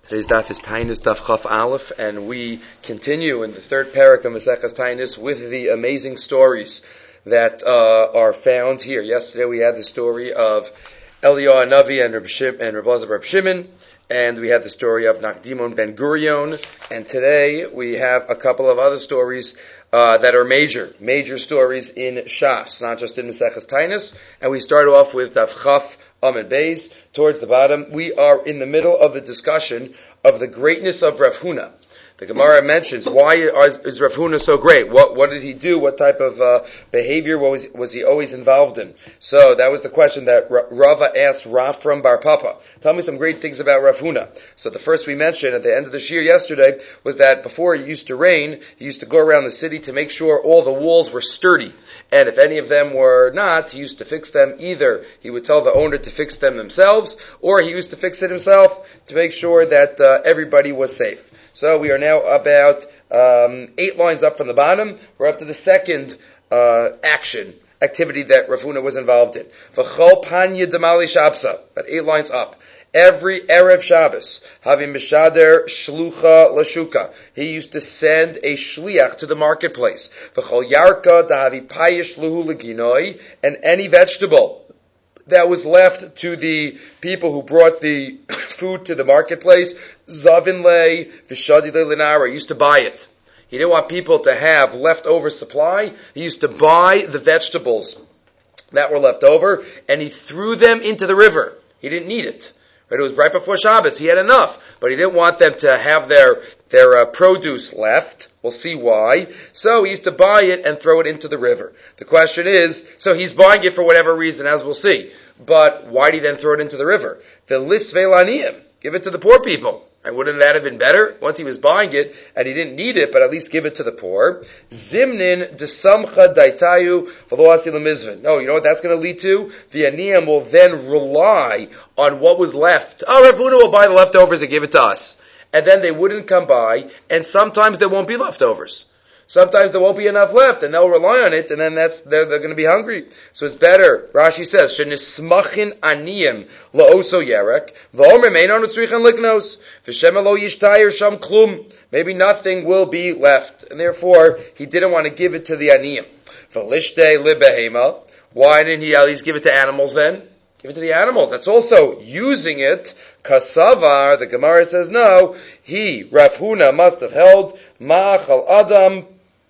Today's daf is Tainus Daf Chaf Aleph, and we continue in the third parak of Maseches Tainus with the amazing stories that are found here. Yesterday we had the story of Eliyahu Hanavi and Reb Elazar Reb Shimon, and we had the story of Nakdimon Ben Gurion, and today we have a couple of other stories that are major stories in Shas, not just in Maseches Tainus. And we start off with Daf Chaf Amud Beis, towards the bottom. We are in the middle of the discussion of the greatness of Rav Huna. The Gemara mentions, why is Rav Huna so great? What did he do? What type of behavior was he always involved in? So that was the question that Rava asked Rafram Bar Papa. Tell me some great things about Rav Huna. So the first we mentioned at the end of the shir yesterday was that before it used to rain, he used to go around the city to make sure all the walls were sturdy. And if any of them were not, he used to fix them. Either he would tell the owner to fix them themselves, or he used to fix it himself to make sure that everybody was safe. So we are now about 8 lines up from the bottom. We're up to the second activity that Rav Huna was involved in. V'chol panya demali shabsa, about 8 lines up. Every Erev Shabbos, having mishader shlucha lashuka, he used to send a shliach to the marketplace. V'chol yarka dahavi payish luhu leginoi, and any vegetable that was left to the people who brought the food to the marketplace, zavin le v'shadi le linara, used to buy it. He didn't want people to have leftover supply. He used to buy the vegetables that were left over, and he threw them into the river. He didn't need it. Right? It was right before Shabbos. He had enough, but he didn't want them to have their produce left. We'll see why. So he used to buy it and throw it into the river. The question is, so he's buying it for whatever reason, as we'll see. But why did he then throw it into the river? The lisvelaniyim, give it to the poor people. And wouldn't that have been better? Once he was buying it, and he didn't need it, but at least give it to the poor. Zimnin desamcha daitayu v'lo asi lemizvin. No, you know what that's going to lead to? The aniyim will then rely on what was left. Oh, Rav Huna will buy the leftovers and give it to us. And then they wouldn't come by, and sometimes there won't be leftovers. Sometimes there won't be enough left, and they'll rely on it, and then they're going to be hungry. So it's better. Rashi says, "Shenismachin aniyim laoso yerek v'omer meinon usrichan liknos v'shem lo yishtayir sham klum." Maybe nothing will be left, and therefore he didn't want to give it to the aniyim. V'lishtei libehema. Why didn't he at least give it to animals then? Give it to the animals. That's also using it. Kasavar, the Gemara says no. Rav Huna, must have held ma'achal adam.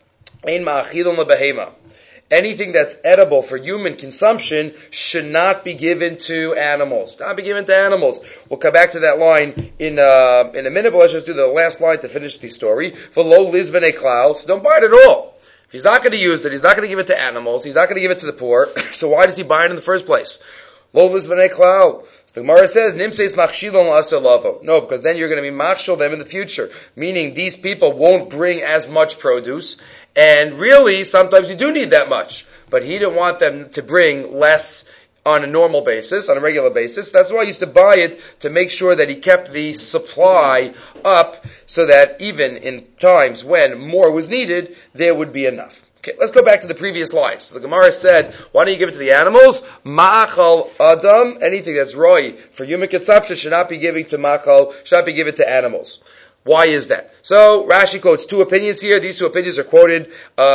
Anything that's edible for human consumption should not be given to animals. Not be given to animals. We'll come back to that line in a minute, but let's just do the last line to finish the story. V'lo lizvene klal, so don't buy it at all. If he's not going to use it, he's not going to give it to animals, he's not going to give it to the poor, so why does he buy it in the first place? Lo lizvene klal. So the Gemara says, Nimseis machshilon la'asalavo. No, because then you're going to be machshil them in the future. Meaning these people won't bring as much produce, and really, sometimes you do need that much. But he didn't want them to bring less on a normal basis, on a regular basis. That's why he used to buy it, to make sure that he kept the supply up, so that even in times when more was needed, there would be enough. Okay, let's go back to the previous line. So the Gemara said, why don't you give it to the animals? Ma'achal adam, anything that's roi for human consumption should not be given to ma'achal, should not be given to animals. Why is that? So Rashi quotes 2 opinions here. These 2 opinions are quoted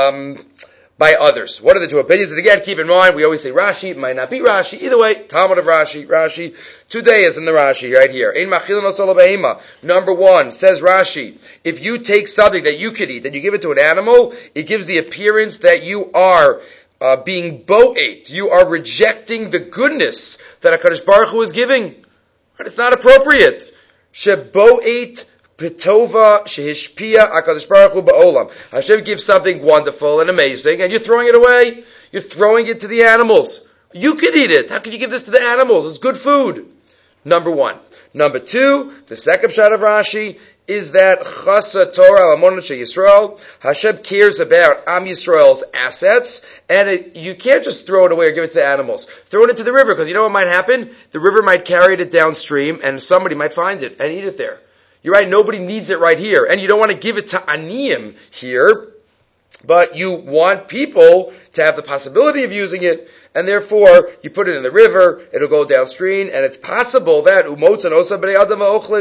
by others. What are the 2 opinions? And again, keep in mind, we always say Rashi, it might not be Rashi. Either way, Talmud of Rashi. Today is in the Rashi right here. Ein machilin osol behema. Number 1, says Rashi, if you take something that you could eat and you give it to an animal, it gives the appearance that you are being bo'et. You are rejecting the goodness that HaKadosh Baruch Hu is giving. Right? It's not appropriate. Shebo'et Petova shehishpia HaKadosh Baruch Hu ba'olam. Hashem gives something wonderful and amazing, and you're throwing it away. You're throwing it to the animals. You could eat it. How could you give this to the animals? It's good food. Number 1. Number 2, the second shot of Rashi is that Chasa Torah Amonot Yisrael. Hashem cares about Am Yisrael's assets, and you can't just throw it away or give it to the animals. Throw it into the river, because you know what might happen? The river might carry it downstream, and somebody might find it and eat it there. You're right, nobody needs it right here. And you don't want to give it to Aniyim here, but you want people to have the possibility of using it, and therefore you put it in the river, it'll go downstream, and it's possible that Umotz and Osa B'nei Adam V'Ochlin,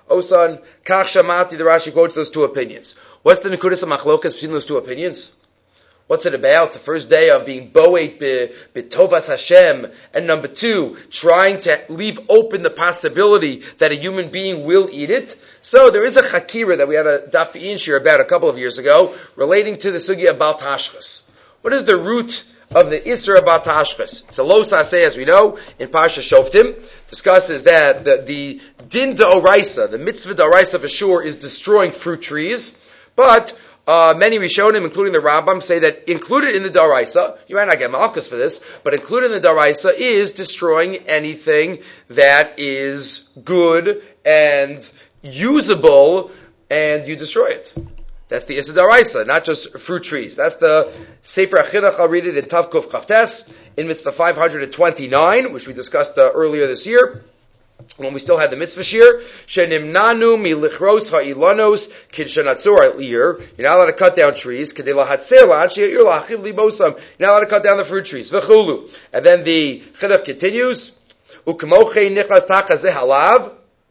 Osan, Kach Shamati, the Rashi quotes those two opinions. What's the Nekudas HaMachlokas between those two opinions? What's it about? The first day of being Boet B'Tovas Hashem, and number two, trying to leave open the possibility that a human being will eat it. So there is a Chakira that we had a Daf Inshir about a couple of years ago, relating to the Sugya of Bal Tashchas. What is the root of the Isra Bal Tashchas? It's a Lo Saseh, as we know, in Parsha Shoftim, discusses that the Din D'Oraisa, the Mitzvah D'Oraisa for sure, is destroying fruit trees, but many Rishonim, including the Rambam, say that included in the D'Oraisa, you might not get Malchus for this, but included in the D'Oraisa is destroying anything that is good and usable, and you destroy it. That's the Issa D'Oraisa, not just fruit trees. That's the Sefer HaChinuch. I'll read it in Tav Kuf Chavtes, in Mitzvah 529, which we discussed earlier this year, when we still had the mitzvah shir. Shenimnanu milichros ha'ilanos kidshenatzor lir. You're not allowed to cut down trees. Kedei lahatzelan she'ir lachiv libosam. You're not allowed to cut down the fruit trees. V'chulu. And then the chinuch continues. Ukmochei nichnas tachazeh halav.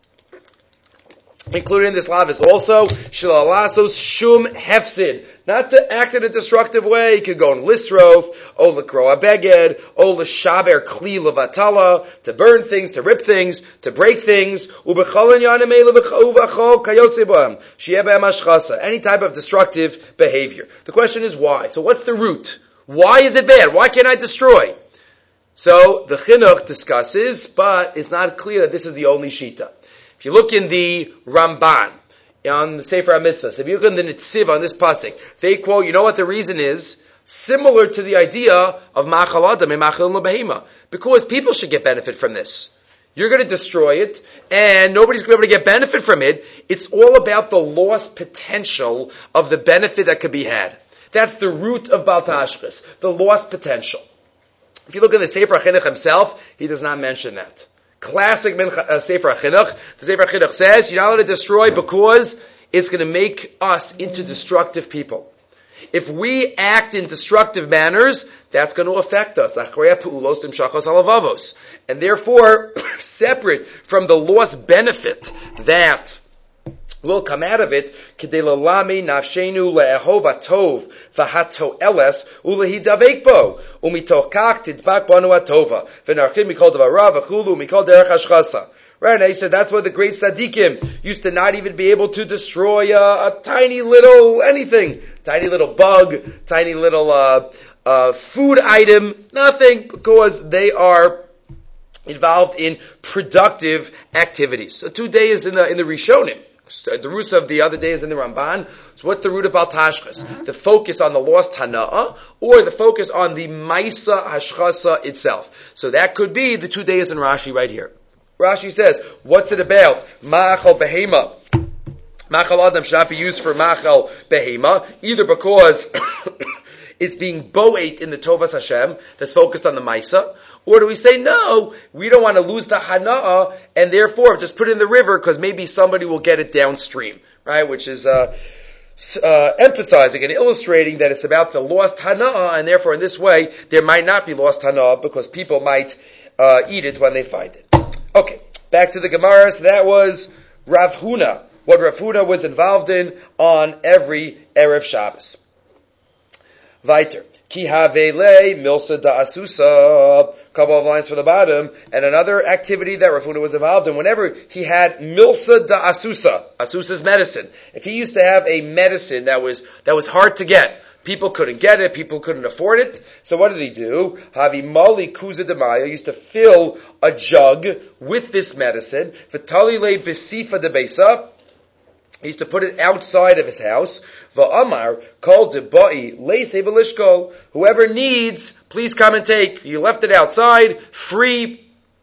Included in this lav is also shilalasos shum hefsid. Not to act in a destructive way. You could go in lisrof, o lekroa beged, o leshaber kli levatala, to burn things, to rip things, to break things. Ubecholin yanemei levachol kayotze b'am shieh b'am hashchasa. Any type of destructive behavior. The question is why. So what's the root? Why is it bad? Why can't I destroy? So the chinuch discusses, but it's not clear that this is the only shita. If you look in the Ramban, on the Sefer HaMitzvahs, if you look in the Nitziv on this pasuk, they quote, you know what the reason is? Similar to the idea of Ma'achal Adam and Ma'achal L'Behema. Because people should get benefit from this. You're going to destroy it, and nobody's going to be able to get benefit from it. It's all about the lost potential of the benefit that could be had. That's the root of Bal Tashchas, the lost potential. If you look at the Sefer HaChinuch himself, he does not mention that. Classic Sefer HaChinuch. The Sefer HaChinuch says, you're not allowed to destroy because it's going to make us into destructive people. If we act in destructive manners, that's going to affect us. And therefore, separate from the lost benefit that will come out of it, kedelalami nafshenu le'ehov atov v'hato eles ulehidavek bo umitokach tidbak banu atova v'narchim mikol davara v'chulu mikol derech hashchasa. Right, and he said that's why the great tzaddikim used to not even be able to destroy a tiny little anything, tiny little bug, tiny little food item, nothing, because they are involved in productive activities. So 2 days in the Rishonim. The root of the other day is in the Ramban. So what's the root of Bal Tashchas? The focus on the lost Hana'ah, or the focus on the Maisa Hashchasa itself. So that could be the 2 days in Rashi right here. Rashi says, what's it about? Ma'achal Behema. Ma'achal Adam should not be used for Ma'achal Behema, either because it's being boet in the Tovas Hashem, that's focused on the Maisa, or do we say, no, we don't want to lose the Hana'ah, and therefore just put it in the river, because maybe somebody will get it downstream, right? Which is emphasizing and illustrating that it's about the lost Hana'ah, and therefore in this way, there might not be lost Hana'ah, because people might eat it when they find it. Okay, back to the Gemara. So that was Rav Huna, what Rav Huna was involved in on every Erev Shabbos. Weiter. Ki havele milsa da asusa. Couple of lines from the bottom. And another activity that Rav Huna was involved in, whenever he had milsa da asusa, asusa's medicine. If he used to have a medicine that was hard to get, people couldn't get it, people couldn't afford it, so what did he do? Havi mali kuza demaya, used to fill a jug with this medicine. V'tali le besifa de besa, he used to put it outside of his house. V'amar called debai leisei v'lishkol. Whoever needs, please come and take. You left it outside, free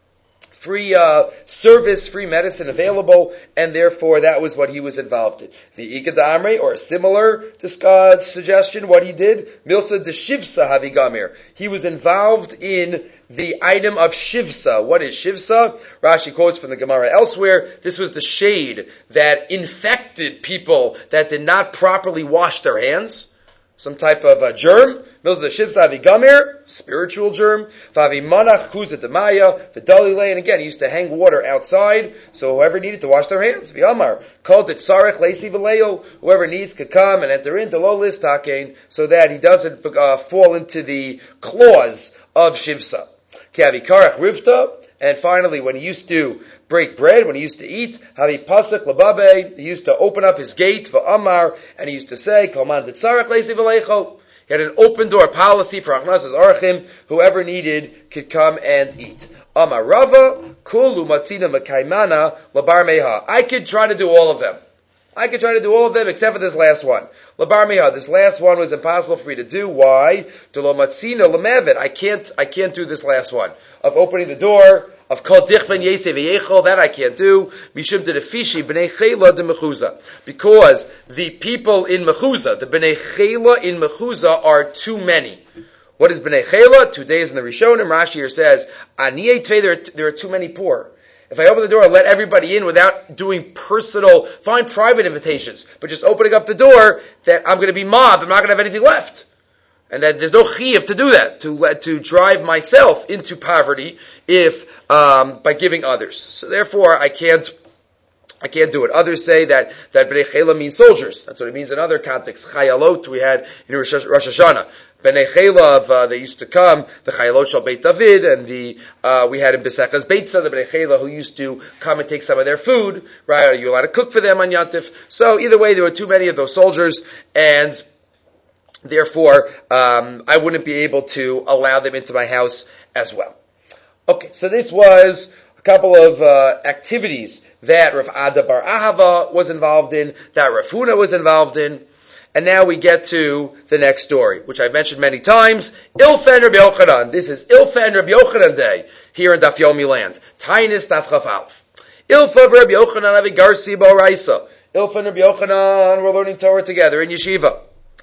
service, free medicine available, and therefore that was what he was involved in. The Ikadamre, or a similar suggestion, what he did, Milsa de Shivsa Havigamir. He was involved in the item of Shivsa. What is Shivsa? Rashi quotes from the Gemara elsewhere. This was the shade that infected people that did not properly wash their hands. some type of germ. Those are the shivsa avi gamir, spiritual germ. Vavi manach kuza demaya, v'dalile, and again, he used to hang water outside, so whoever needed to wash their hands. V'amar, called it tzarech leisi v'leo, whoever needs could come and enter into lo listakein, so that he doesn't fall into the claws of shivsa. Kiavi karach rivta, and finally, when he used to break bread, when he used to eat, havi pasuk lababe, he used to open up his gate v'amar, and he used to say, koman tzarech leisi v'lecho. He had an open door policy for Achnasas Arachim. Whoever needed could come and eat. Amar Rava, Kulu Matina Makaimana Labar Meha. I could try to do all of them. Except for this last one. Labar Meha. This last one was impossible for me to do. Why? Delo Matzina Lamevet. I can't do this last one. Of opening the door, of Kol Dichven Yesev Yechol, that I can't do. Mishum de Fishi Bnei Chela de Mechuza. Because the people in Mechuza, the Bnei Chela in Mechuza are too many. What is Bnei Chela? 2 days in the Rishonim. Rashi here says, Aniyei Tvei, there are too many poor. If I open the door and let everybody in without doing fine private invitations, but just opening up the door, that I'm going to be mobbed, I'm not going to have anything left. And that there's no chiyuv to do that, to drive myself into poverty by giving others. So therefore, I can't do it. Others say that Bnei Chela means soldiers. That's what it means in other contexts. Chayalot we had in Rosh Hashanah. Bnei Chela, they used to come, the Chayalot shal Beit David, and we had in Besechas Beitza, the Bnei Chela who used to come and take some of their food, right? Are you allowed to cook for them on Yantif? So either way, there were too many of those soldiers, and therefore, I wouldn't be able to allow them into my house as well. Okay, so this was a couple of activities that Rav Ada Bar Ahava was involved in, that Rav Huna was involved in, and now we get to the next story, which I've mentioned many times. Ilfa and Rabbi Yochanan. This is Ilfa and Rabbi Yochanan Day here in Daf Yomi land. Tainis Daf Chaf Alf. Ilfa of Rabbi Yochanan Avigarsi Ba'oraisa. Ilfa and Rabbi Yochanan were learning Torah together in yeshiva.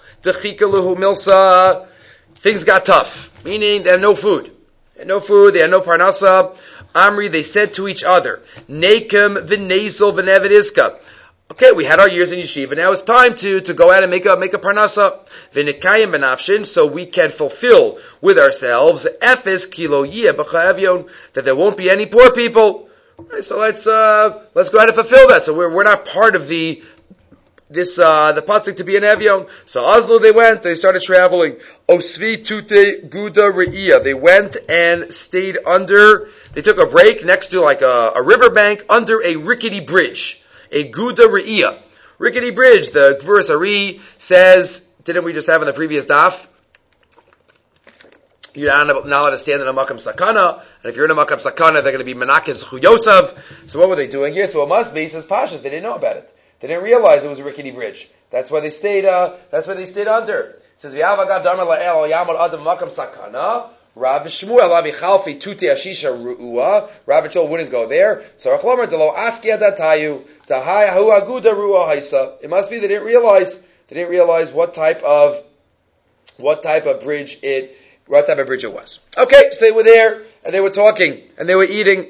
Milsa, things got tough, meaning they had no food. They had no parnasa. Amri, they said to each other, Nekem v'nezel v'nevet iska. Okay, we had our years in yeshiva, now it's time to go out and make a parnasa. V'nekayim benafshin, so we can fulfill with ourselves, Efes kilo yeh b'cha'evyon, that there won't be any poor people. Right, so let's go ahead and fulfill that. So we're not part of the pasuk to be an Evion. So Oslo they went, they started traveling. Osvi tute guda re'iyah. They went and stayed they took a break next to like a riverbank under a rickety bridge. A guda re'iyah. Rickety bridge. The verse Ari says, didn't we just have in the previous daf? You're not allowed to stand in a makam sakana, and if you're in a makam sakana, they're going to be menakes chuyosav. So what were they doing here? So it must be, says Pashas, they didn't know about it. They didn't realize it was a rickety bridge. That's why they stayed under. It says, V'yavagav damar la'el yamar adam makam sakana. Rav Shmuel avi chalfi tuti ashisha ru'ua. Rav Shmuel wouldn't go there. So Rachlomer delo aski adatayu tahai hu aguda ru'ua haisa. It must be they didn't realize what type of bridge it was. Okay, so they were there and they were talking and they were eating.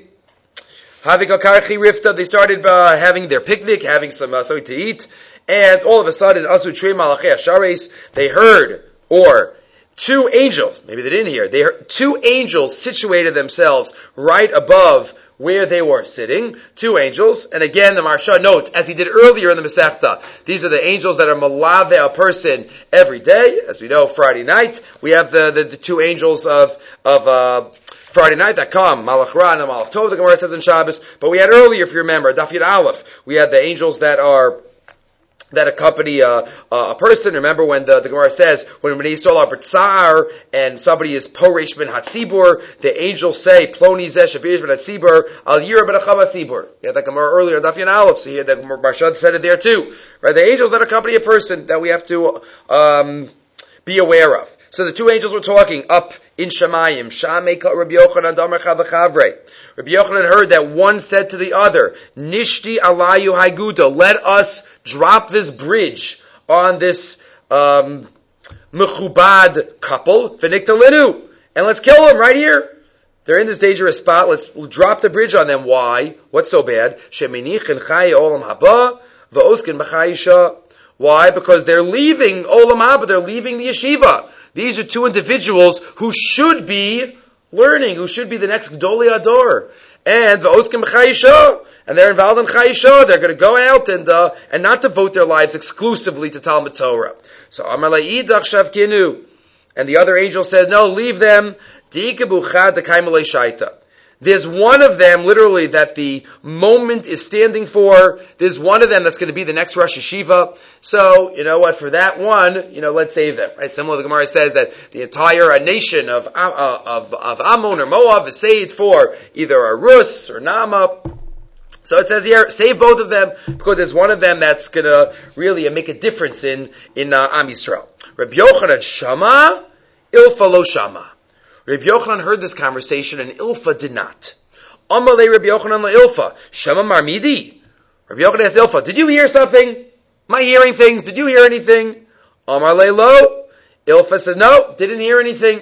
They started having their picnic, having something to eat, and all of a sudden, they heard, or two angels, maybe they didn't hear, they heard two angels situated themselves right above where they were sitting, two angels, and again the Maharsha notes, as he did earlier in the Masechta, these are the angels that are malave a person every day. As we know, Friday night, we have the two angels of Friday night that come, Malach Ra and Malach Tov, the Gemara says in Shabbos, but we had earlier, if you remember, Daf Yud Aleph, we had the angels that accompany a person. Remember when the Gemara says, when Bnei Yisrael are b'tzar, and somebody is Poresh ben Hatzibur, the angels say, Ploni zeh shebirish ben Hatzibur, al yira ben acham Hatzibur. We had that Gemara earlier, Daf Yud Aleph, so here the Marshad said it there too. Right? The angels that accompany a person that we have to be aware of. So the two angels were talking up in Shemayim. Shamei Rabbi Yochanan Damar Chavachavre. Rabbi Yochanan heard that one said to the other, Nishti alayu haiguda, let us drop this bridge on this mechubad couple, v'niktalinu, and let's kill them right here. They're in this dangerous spot. Let's drop the bridge on them. Why? What's so bad? Sheminich en chaye olam haba, v'oskin b'chayisha. Why? Because they're leaving Olam Haba, they're leaving the yeshiva. These are two individuals who should be learning, who should be the next Gdolei Ador. And v'oskim b'chayisha, and they're involved in chayisha. They're going to go out and not devote their lives exclusively to Talmud Torah. So Amar la'idach shavkinu, and the other angel said, no, leave them. Di'ikabu chad d'kaimalei shaita. There's one of them, literally, that the moment is standing for. There's one of them that's going to be the next Rosh Hashiva. So, you know what, for that one, let's save them. Right? Similar, the Gemara says that the entire nation of Ammon or Moab is saved for either a Rus or Nama. So it says here, save both of them, because there's one of them that's going to really make a difference in Am Yisrael. Rabbi Yochanan Shama, Ilfa lo Shama. Rabbi Yochanan heard this conversation and Ilfa did not. Amalei Rabbi Yochanan la Ilfa. Shema marmidi. Rabbi Yochanan asked Ilfa, did you hear something? Am I hearing things? Did you hear anything? Amalei lo. Ilfa says, no, didn't hear anything.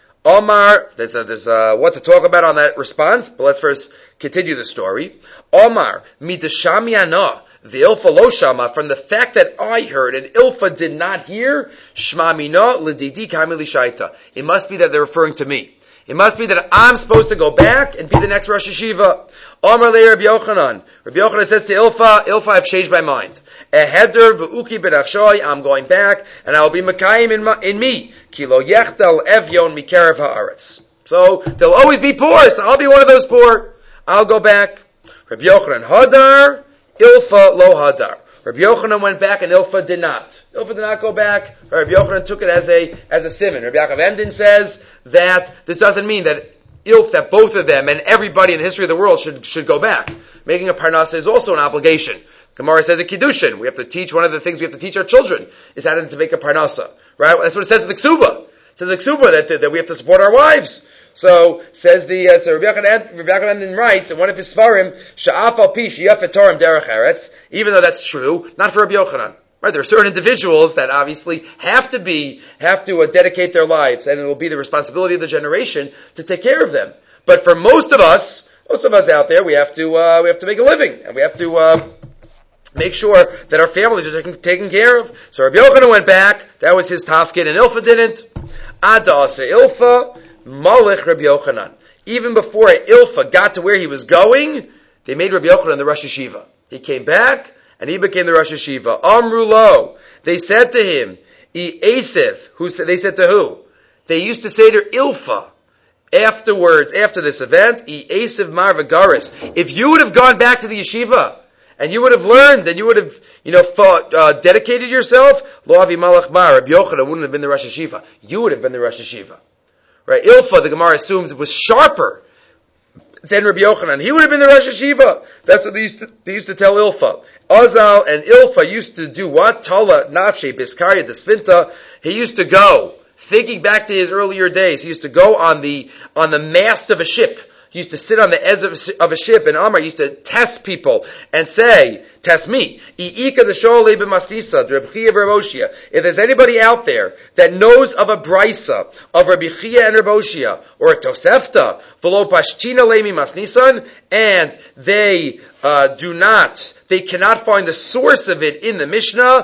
Omar, there's what to talk about on that response, but let's first continue the story. Omar, midashami ana. The Ilfa lo shama, from the fact that I heard and Ilfa did not hear, shma mina l'didi kamili shaita. It must be that they're referring to me. It must be that I'm supposed to go back and be the next Rosh Hashiva. Amar le Rabbi Yochanan. Rabbi Yochanan says to Ilfa, I've changed my mind. Eheder v'uki b'nafshoy, I'm going back and I will be Mekayim in me. Ki lo yechtel evyon mikerev haaretz. So there'll always be poor, so I'll be one of those poor. I'll go back. Rabbi Yochanan hadar. Ilfa lo hadar. Rabbi Yochanan went back and Ilfa did not. Ilfa did not go back. Rabbi Yochanan took it as a simon. Rabbi Yaakov Emden says that this doesn't mean that that both of them and everybody in the history of the world should go back. Making a parnasa is also an obligation. Gemara says a kiddushin. We have to teach, one of the things we have to teach our children is how to make a parnasa. Right? That's what it says in the Ksuba. It says in the Ksuba that we have to support our wives. So says Rabbi Yochanan writes in one of his svarim, Sha'af al pi sheyafet Torah derech eretz. Even though that's true, not for Rabbi Yochanan. Right? There are certain individuals that obviously have to dedicate their lives, and it will be the responsibility of the generation to take care of them. But for most of us out there, we have to make a living, and we have to make sure that our families are taken care of. So Rabbi Yochanan went back. That was his tafkid, and Ilfa didn't. Ada asa Ilfa. Malach Rabbi Yochanan. Even before Ilfa got to where he was going, they made Rabbi Yochanan the Rosh Hashiva. He came back, and he became the Rosh Hashiva. Amru lo. They said to him, Esif. They said to who? They used to say to Ilfa, afterwards, after this event, Esif mar v'garis. If you would have gone back to the yeshiva, and you would have learned, and you would have, dedicated yourself, lo avi malach mar, Rabbi Yochanan wouldn't have been the Rosh Hashiva. You would have been the Rosh Hashiva. Right, Ilfa, the Gemara assumes, it was sharper than Rabbi Yochanan. He would have been the Rosh Hashiva. That's what they used to tell Ilfa. Azal and Ilfa used to do what? Tala nafshe biskaria desvinta. He used to go, thinking back to his earlier days, he used to go on the mast of a ship. He used to sit on the edge of a ship, and Amar used to test people and say, test me. If there's anybody out there that knows of a brisa of Rabbi Chia and Rabbi Oshia, or a Tosefta, and they cannot find the source of it in the Mishnah,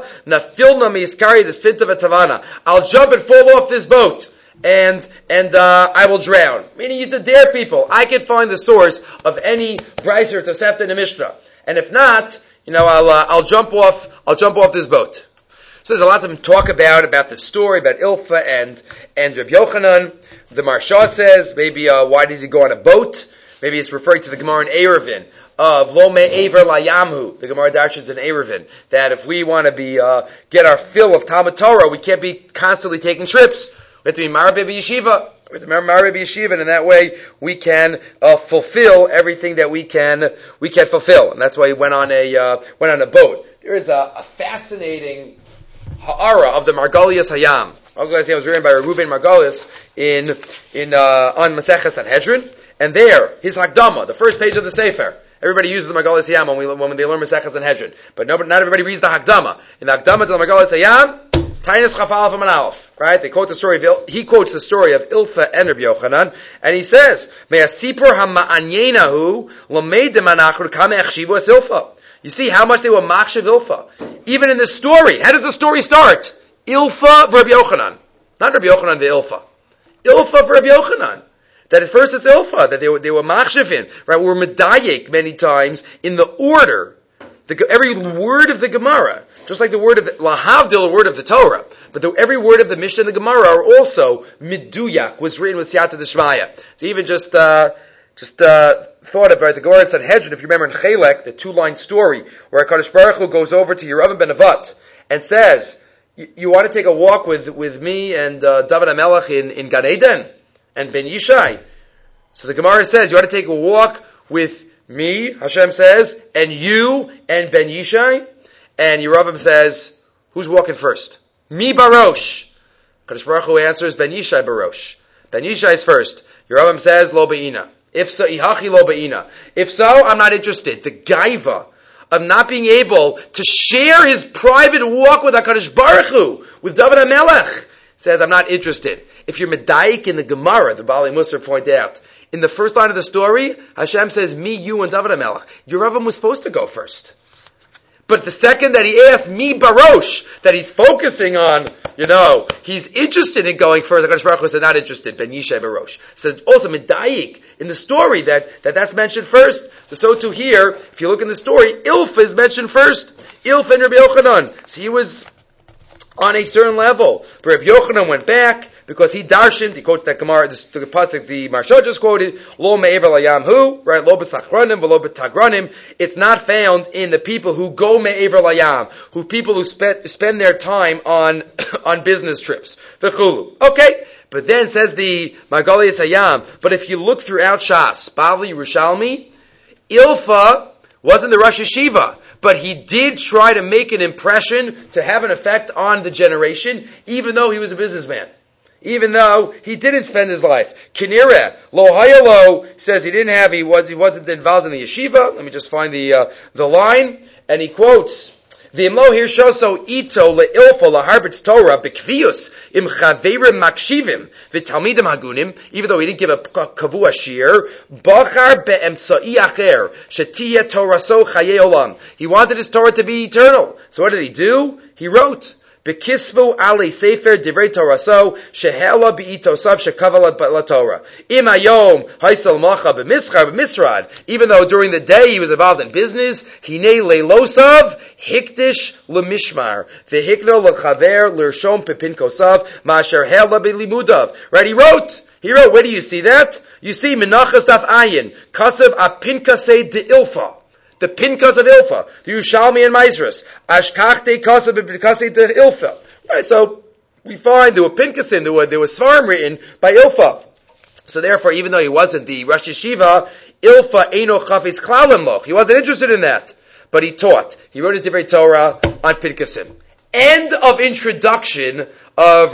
I'll jump and fall off this boat. And I will drown. Meaning he used to dare people. I can find the source of any brisa or tosefta in the Mishnah. And if not, I'll jump off this boat. So there's a lot to talk about this story, about Ilfa and Rabbi Yochanan. The Marsha says, maybe, why did he go on a boat? Maybe it's referring to the Gemara in Eruvin of Lo Me'ever Layamhu. The Gemara Darshans in Eruvin, that if we want to get our fill of Talmud Torah, we can't be constantly taking trips. We have to be Marabeh B'Yeshiva. We have to be Marabeh B'Yeshiva, and in that way we can fulfill everything that we can fulfill. And that's why he went on a boat. There is a fascinating ha'ara of the Margalias Hayam. Margalias Hayam was written by Reuben Margalias on Maseches Sanhedrin, and there his Hakdama, the first page of the Sefer. Everybody uses the Margalias Hayam when they learn Maseches Sanhedrin, but not everybody reads the Hakdama. In the Hakdama to the Margalias Hayam, Tainus Chaf Aleph and Aleph, right? He quotes the story of Ilfa and Rabbi Yochanan, and he says, "Me'asipur hama'anyenahu l'meidem anachru kama echshivu es Ilfa." You see how much they were machshav Ilfa. even in the story, how does the story start? Ilfa v'Rabbi Yochanan. Not Rabbi Yochanan the Ilfa. Ilfa v'Rabbi Yochanan. That at first it's Ilfa, that they were machshevin, right? We were medayik many times in the order. Every word of the Gemara, just like the word of lahavdil, the word of the Torah, but every word of the Mishnah and the Gemara are also miduyak, was written with siyata d'shmaya. So even just thought of, right, the Gemara in Sanhedrin, if you remember in Chelek, the 2-line story, where HaKadosh Baruch Hu goes over to Yeravam ben Nevat and says, you want to take a walk with me and David HaMelech in Gan Eden and Ben Yishai? So the Gemara says, you want to take a walk with me, Hashem says, and you and Ben Yishai? And Yeravam says, who's walking first? Me Barosh. HaKadosh Baruch Hu answers, Ben Yishai Barosh. Ben Yishai is first. Yeravam says, Lo Be'ina. If so, Ihachi Lo Be'ina. If so, I'm not interested. The gaiva of not being able to share his private walk with HaKadosh Baruch Hu, with David HaMelech, says, I'm not interested. If you're medayik in the Gemara, the Baalei Musar point out, in the first line of the story, Hashem says, me, you, and David HaMelech. Yeravam was supposed to go first. But the second that he asks me Barosh, that he's focusing on, he's interested in going first, HaKadosh Baruch Hu said, not interested, Ben Yishai Barosh. So also medayik in the story that's mentioned first. So too here, if you look in the story, Ilfa is mentioned first. Ilfa and Rabbi Yochanan. So he was on a certain level. But Rabbi Yochanan went back, because he darshaned, he quotes that Gemara, the pasuk the Maharsha just quoted, Lo me'ever layam hu, right, Lo b'sachranim, v'lo b'tagranim. It's not found in the people who go me'ever layam, people who spend their time on business trips. V'chulu. Okay, but then says the Margolius Hayam, but if you look throughout Shas, Bavli, Yerushalmi, Ilfa wasn't the Rosh Yeshiva, but he did try to make an impression to have an effect on the generation, even though he was a businessman. Even though he didn't spend his life. Kinira, Lo Hayalo, says he wasn't involved in the yeshiva. Let me just find the line. And he quotes, V'imlo hirshoso ito le'ilfa laharbitz Torah b'kvius im chaverim makshivim v'talmidim hagunim, even though he didn't give a kavua shir, bachar be'emtsai acher shetiyeh toraso chayei olam. He wanted his Torah to be eternal. So what did he do? He wrote, Bekisvu ali sefer divrei Toraso shehela beitosav shekavala laTorah. Im hayom haisel macha b'misrad. Even though during the day he was involved in business, hinei leilosav hikdish lemishmar vehikno lechaver l'rshom pepinkosav ma'asher hela b'limudav. Right? He wrote. Where do you see that? You see Menachas Daf Ayin Kasav Apinkasei de Ilfa. The Pinkas of Ilfa, the Yerushalmi and Maisrus, Ashkachte Kasav Pinkasei de Ilfa. Right, so we find there were Pinkasim, there was Svarim written by Ilfa. So therefore, even though he wasn't the Rosh Yeshiva, Ilfa Eino Chafetz Klal Loch. He wasn't interested in that, but he taught. He wrote his Divrei Torah on Pinkasim. End of introduction of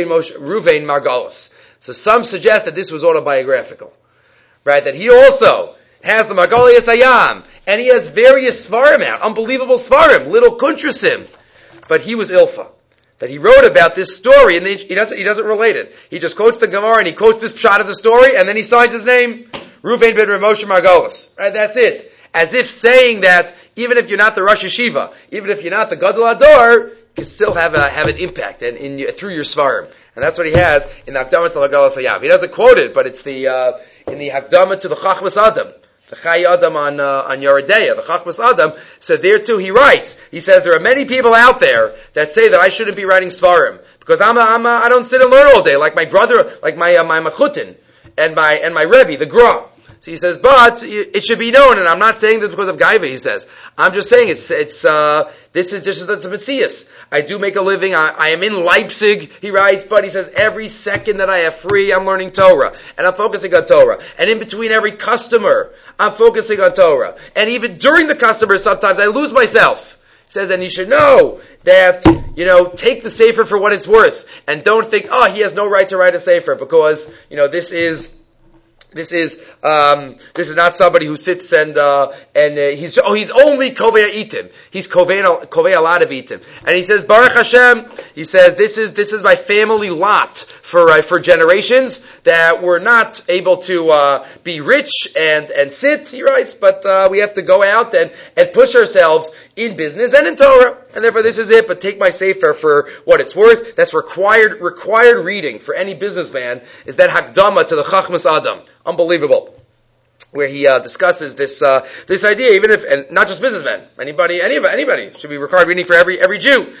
Ruvain Margalis. So some suggest that this was autobiographical, right? That he also has the Margolius Hayam, and he has various Svarim out, unbelievable Svarim, little Kuntrasim. But he was Ilfa. That he wrote about this story, and he doesn't relate it. He just quotes the Gemara, and he quotes this pshat of the story, and then he signs his name, Ruvain ben Rav Moshe Margolis. Right, that's it. As if saying that, even if you're not the Rosh Yeshiva, even if you're not the Gadol Ador, you can still have an impact through your Svarim. And that's what he has in the Hakdama to the Margolis Hayam. He doesn't quote it, but it's in the Hakdama to the Chachmas Adam. The Chai Adam on Yeridea, the Chachmas Adam. So there too he writes. He says there are many people out there that say that I shouldn't be writing Svarim because I don't sit and learn all day like my brother, like my Machutin and my Rebbe, the Gra. So he says, but it should be known, and I'm not saying this because of Gaiva. He says, I'm just saying this is just a Metzias. I do make a living. I am in Leipzig, he writes, but he says, every second that I have free, I'm learning Torah. And I'm focusing on Torah. And in between every customer, I'm focusing on Torah. And even during the customer, sometimes I lose myself. He says, and you should know that, take the Sefer for what it's worth. And don't think, he has no right to write a Sefer because, this is not somebody who sits and he's only kovei itim. He's kovei a lot of itim. And he says, Baruch Hashem, he says, this is my family lot for generations that we're not able to be rich and sit, he writes, but we have to go out and push ourselves in business and in Torah. and therefore this is it, but take my sefer for what it's worth. That's required reading for any businessman, is that Hakdama to the Chachmas Adam. Unbelievable. Where he discusses this idea, even if, and not just businessmen, anybody should be required reading for every Jew,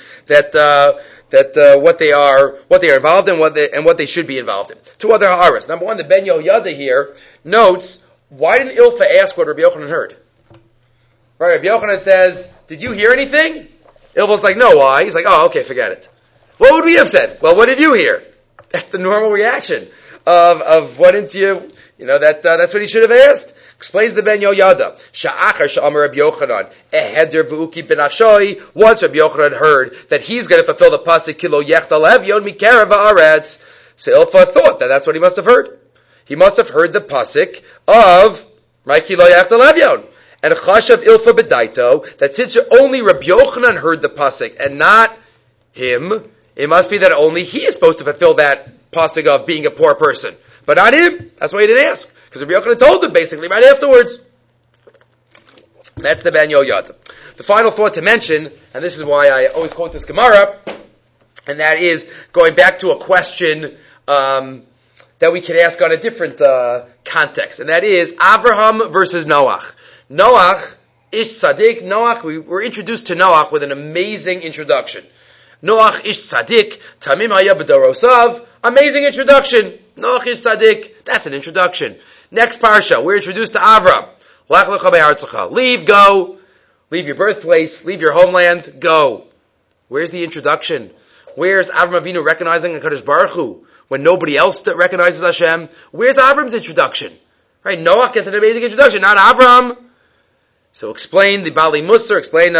that what they are involved in, what they should be involved in. Two other ha'aras. Number one, the Ben Yehoyada here notes, why didn't Ilfa ask what Rabbi Yochanan heard? Right, Rabbi Yochanan says, did you hear anything? Ilfa's like, no, why? He's like, oh, okay, forget it. What would we have said? Well, what did you hear? That's the normal reaction of what didn't you, that's what he should have asked. Explains the Ben Yehoyada. Sha'achar sha'amar Rabbi Yochanan, eheder v'uki benafshoi. Once Rabbi Yochanan heard that he's going to fulfill the pasuk, kilo yechta levyon mikerav haaretz. So Ilfa thought that's what he must have heard. He must have heard the pasuk of, right, kilo yechta levyon. And chashav Ilfa b'daito, that since only Rabbi Yochanan heard the pasuk and not him, it must be that only he is supposed to fulfill that pasuk of being a poor person. But not him. That's why he didn't ask. Because Rabbi Yochanan told him basically right afterwards. That's the Ben Yehoyada. The final thought to mention, and this is why I always quote this Gemara, and that is going back to a question that we could ask on a different context, and that is Avraham versus Noach. Noach, Ish Tzaddik, Noach, we were introduced to Noach with an amazing introduction. Noach Ish Tzaddik, Tamim Haya B'Dorosav, amazing introduction. Noach Ish Tzaddik, that's an introduction. Next parsha, we're introduced to Avram. Lech lecha be'artzecha. Leave, go. Leave your birthplace, leave your homeland, go. Where's the introduction? Where's Avram Avinu recognizing HaKadosh Baruch Hu when nobody else recognizes Hashem? Where's Avram's introduction? Right, Noach gets an amazing introduction, not Avram. So explain the Bali Musar,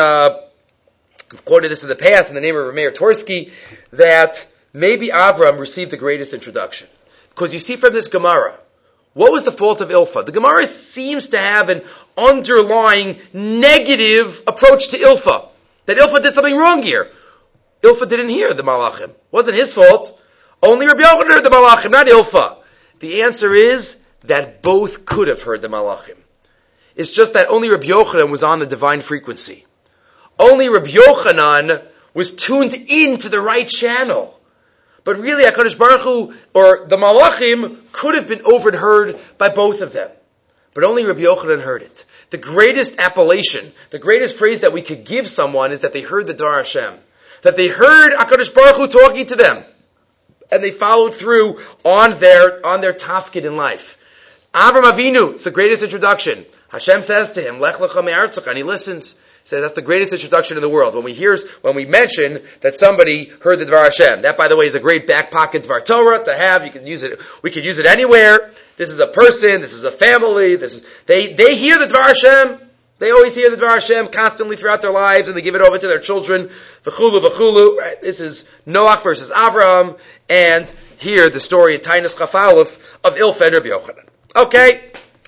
I've quoted this in the past in the name of Meir Torsky, that maybe Avram received the greatest introduction. Because you see from this Gemara, what was the fault of Ilfa? The Gemara seems to have an underlying negative approach to Ilfa. That Ilfa did something wrong here. Ilfa didn't hear the Malachim. It wasn't his fault. Only Rabbi Yochanan heard the Malachim, not Ilfa. The answer is that both could have heard the Malachim. It's just that only Rabbi Yochanan was on the divine frequency. Only Rabbi Yochanan was tuned into the right channel. But really, HaKadosh Baruch Hu, or the Malachim, could have been overheard by both of them. But only Rabbi Yochanan heard it. The greatest appellation, the greatest praise that we could give someone is that they heard the Dar Hashem. That they heard HaKadosh Baruch Hu talking to them. And they followed through on their tafkid in life. Avram Avinu, it's the greatest introduction. Hashem says to him, Lech lecha me'artzecha, and he listens. So that's the greatest introduction in the world. When we mention that somebody heard the Dvar Hashem, that by the way is a great back pocket Dvar Torah to have. You can use it. We could use it anywhere. This is a person. This is a family. They hear the Dvar Hashem. They always hear the Dvar Hashem constantly throughout their lives, and they give it over to their children. V'chulu v'chulu. Right? This is Noach versus Avraham, and here the story in Tainas Chaf Aleph of Ilfa and Rabbi Yochanan. Okay,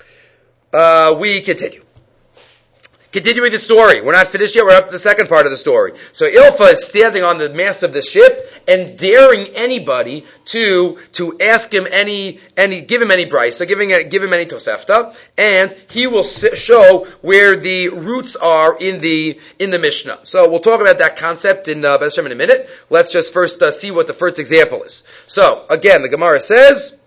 we continue. Continuing the story. We're not finished yet. We're up to the second part of the story. So Ilfa is standing on the mast of the ship and daring anybody to ask him give him any brisa, give him any tosefta, and he will show where the roots are in the Mishnah. So we'll talk about that concept in Be'ez Hashem in a minute. Let's just first see what the first example is. So again, the Gemara says,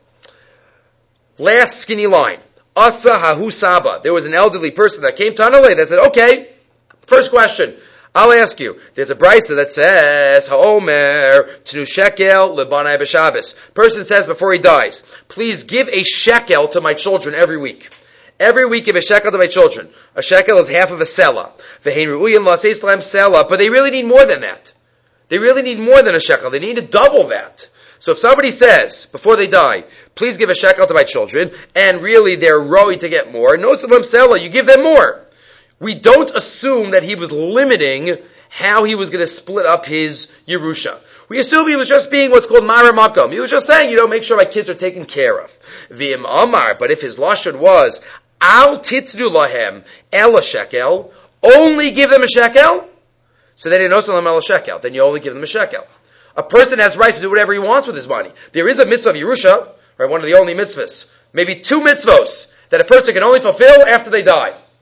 last skinny line. Asa hahu saba. There was an elderly person that came to Hanalei that said, okay, first question, I'll ask you. There's a brisa that says, Ha'omer tnu shekel lebanai b'Shabbos. Person says before he dies, please give a shekel to my children every week. Every week give a shekel to my children. A shekel is half of a selah. V'hein ru'uyim la'aseh l'hem selah. But they really need more than that. They really need more than a shekel. They need to double that. So if somebody says, before they die, please give a shekel to my children, and really they're rowing to get more, no salam selah, you give them more. We don't assume that he was limiting how he was going to split up his Yerusha. We assume he was just being what's called Mara Makom. He was just saying, make sure my kids are taken care of. V'im Amar, but if his lashon was, Al titnu lahem el a shekel, only give them a shekel, so they didn't know salam el a shekel, then you only give them a shekel. A person has rights to do whatever he wants with his money. There is a mitzvah of Yerusha, right? One of the only mitzvahs. Maybe 2 mitzvahs that a person can only fulfill after they die.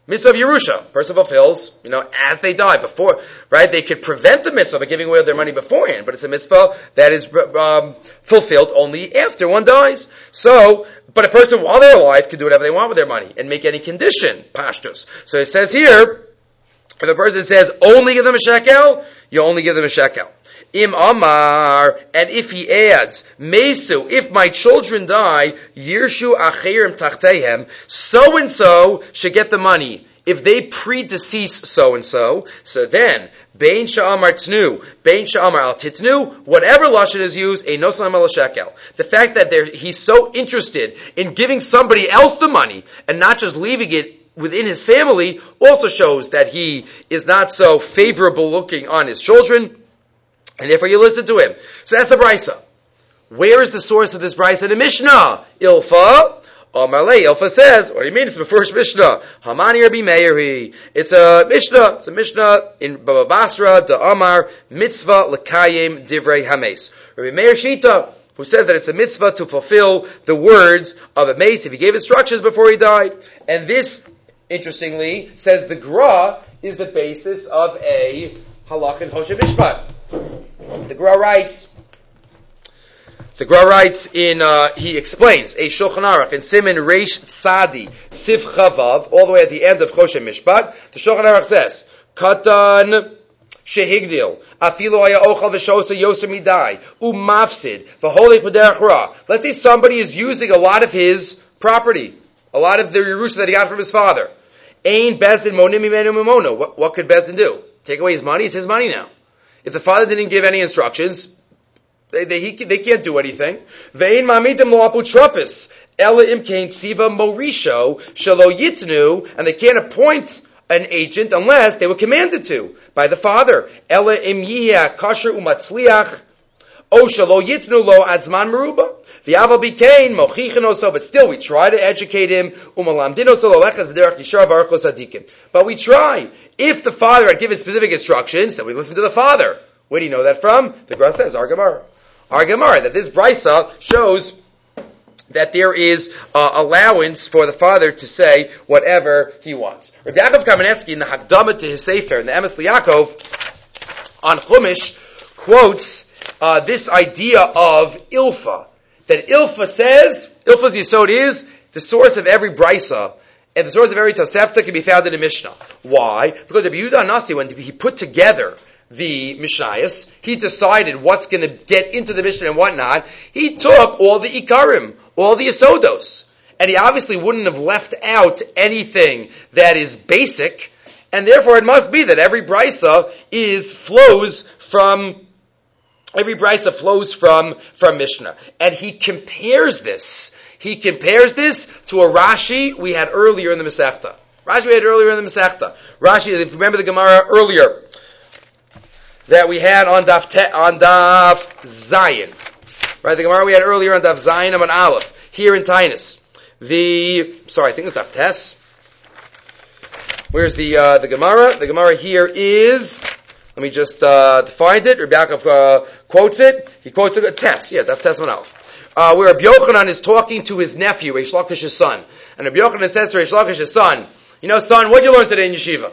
Mitzvah of Yerusha, person fulfills, as they die, before, right? They could prevent the mitzvah by giving away their money beforehand, but it's a mitzvah that is fulfilled only after one dies. So, but a person while they're alive can do whatever they want with their money and make any condition, pashtus. So it says here, if a person says only give them a shekel, you only give them a shekel. Im Amar, and if he adds, Mesu, if my children die, Yirshu Acherim Tachtehem, so-and-so should get the money. If they predecease so-and-so, so then, Bein Sha'amar Tnu, Bein Sha'amar Al Titnu, whatever Lashon is used, a Noslam El Shekel. The fact that he's so interested in giving somebody else the money, and not just leaving it within his family, also shows that he is not so favorable looking on his children, and therefore you listen to him. So that's the Brisa. Where is the source of this Brisa? The Mishnah. Ilfa. Amarle. Ilfa says, what do you mean? It's the first Mishnah. Hamani Rabbi Meiri. It's a Mishnah. It's a Mishnah in Baba Basra, Da Amar, Mitzvah L'kayim Divrei Hames. Rabbi Meir Shita, who says that it's a mitzvah to fulfill the words of a mace if he gave instructions before he died. And this, interestingly, says the Gra is the basis of a halach in Choshen Mishpat. The Gra writes he explains, a Shulchan Aruch in Siman Reish Tzadi, Sif Chavav, all the way at the end of Choshen Mishpat, the Shulchan Aruch says, Katan Shehigdil, Afilo Haya Ochal V'Shosa Yosem Midai, Umafsid, V'Holech B'derech Ra. Let's say somebody is using a lot of his property, a lot of the Yerusha that he got from his father. Ein Bezdin Monim Mimenu Mimono. What could Bezdin do? Take away his money? It's his money now. If the father didn't give any instructions, they can't do anything. Ve'in mamidim lo apu tropis ela imkein tziva morisho shelo yitnu, and they can't appoint an agent unless they were commanded to by the father. Ela im yihya kasher umatzliach o shelo yitnu lo adzman meruba. V'yaval bikein mochichin oso, but still we try to educate him. Umalamdin oso lo lechas v'derech yishar v'archos adikim. But we try. If the father had given specific instructions, then we listen to the father. Where do you know that from? The Gra says, Our Gemara, that this Brisa shows that there is allowance for the father to say whatever he wants. Rabbi Yaakov Kamenetsky, in the Hakdama to his Sefer, in the Emes L'Yaakov, on Chumash, quotes this idea of Ilfa. That Ilfa's Yesod is the source of every Brisa, and the source of every Tosefta can be found in the Mishnah. Why? Because Rabbi Yehuda Nasi, when he put together the Mishnayos, he decided what's going to get into the Mishnah and what not. He took all the Ikarim, all the Yesodos, and he obviously wouldn't have left out anything that is basic, and therefore it must be that every Brisa flows from Mishnah. And he compares this to a Rashi we had earlier in the Masechta. Rashi, if you remember the Gemara earlier, that we had on Daf Zayin. Right, the Gemara we had earlier on Daf Zayin and on Aleph, here in Tainus. I think it's Daf Tes. Where's the Gemara? The Gemara here is, let me just find it. Rabbi Yaakov quotes it. He quotes it at Tes. Yeah, Daf Tes on Aleph. Where Rabbi Yochanan is talking to his nephew, Reish Lakish's son. And Rabbi Yochanan says to Reish Lakish's son, son, what did you learn today in yeshiva?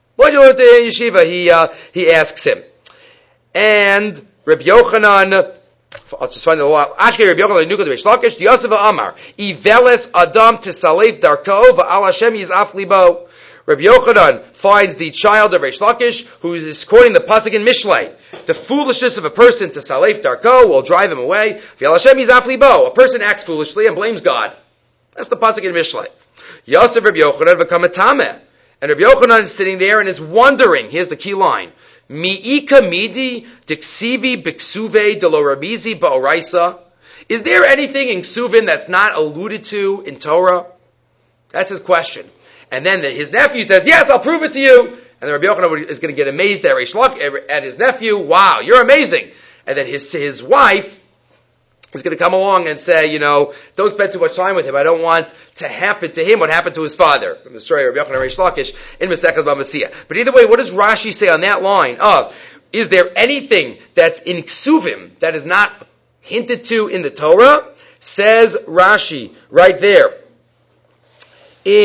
He asks him. And Rabbi Yochanan, I'll just find it a while. Ashkei Rabbi Yochanan Nukad Reish Lakish, Yosef Amar, Iveles Adam Tisalef Darko V'al Hashem Yizaf Libo. Rabbi Yochanan finds the child of Reish Lakish, who is quoting the pasuk in Mishlei. The foolishness of a person to Salef Darko will drive him away. V'al Hashem Yizaf Libo. A person acts foolishly and blames God. That's the pasuk in Mishlei. Yosef Rabbi Yochanan v'kamatame. And Rabbi Yochanan is sitting there and is wondering. Here's the key line. Mi'ika midi diksivi biksuve de lo rabizi ba'oraisa. Is there anything in Ksuvin that's not alluded to in Torah? That's his question. And then his nephew says, yes, I'll prove it to you. And then Rabbi Yochanan is going to get amazed at his nephew. Wow, you're amazing. And then his wife is going to come along and say, don't spend too much time with him. I don't want to happen to him what happened to his father. From the story of Rabbi Yochanan Reish Lakish in Masechtas Bava Metzia. But either way, what does Rashi say on that line of, is there anything that's in Ksuvim that is not hinted to in the Torah? Says Rashi right there in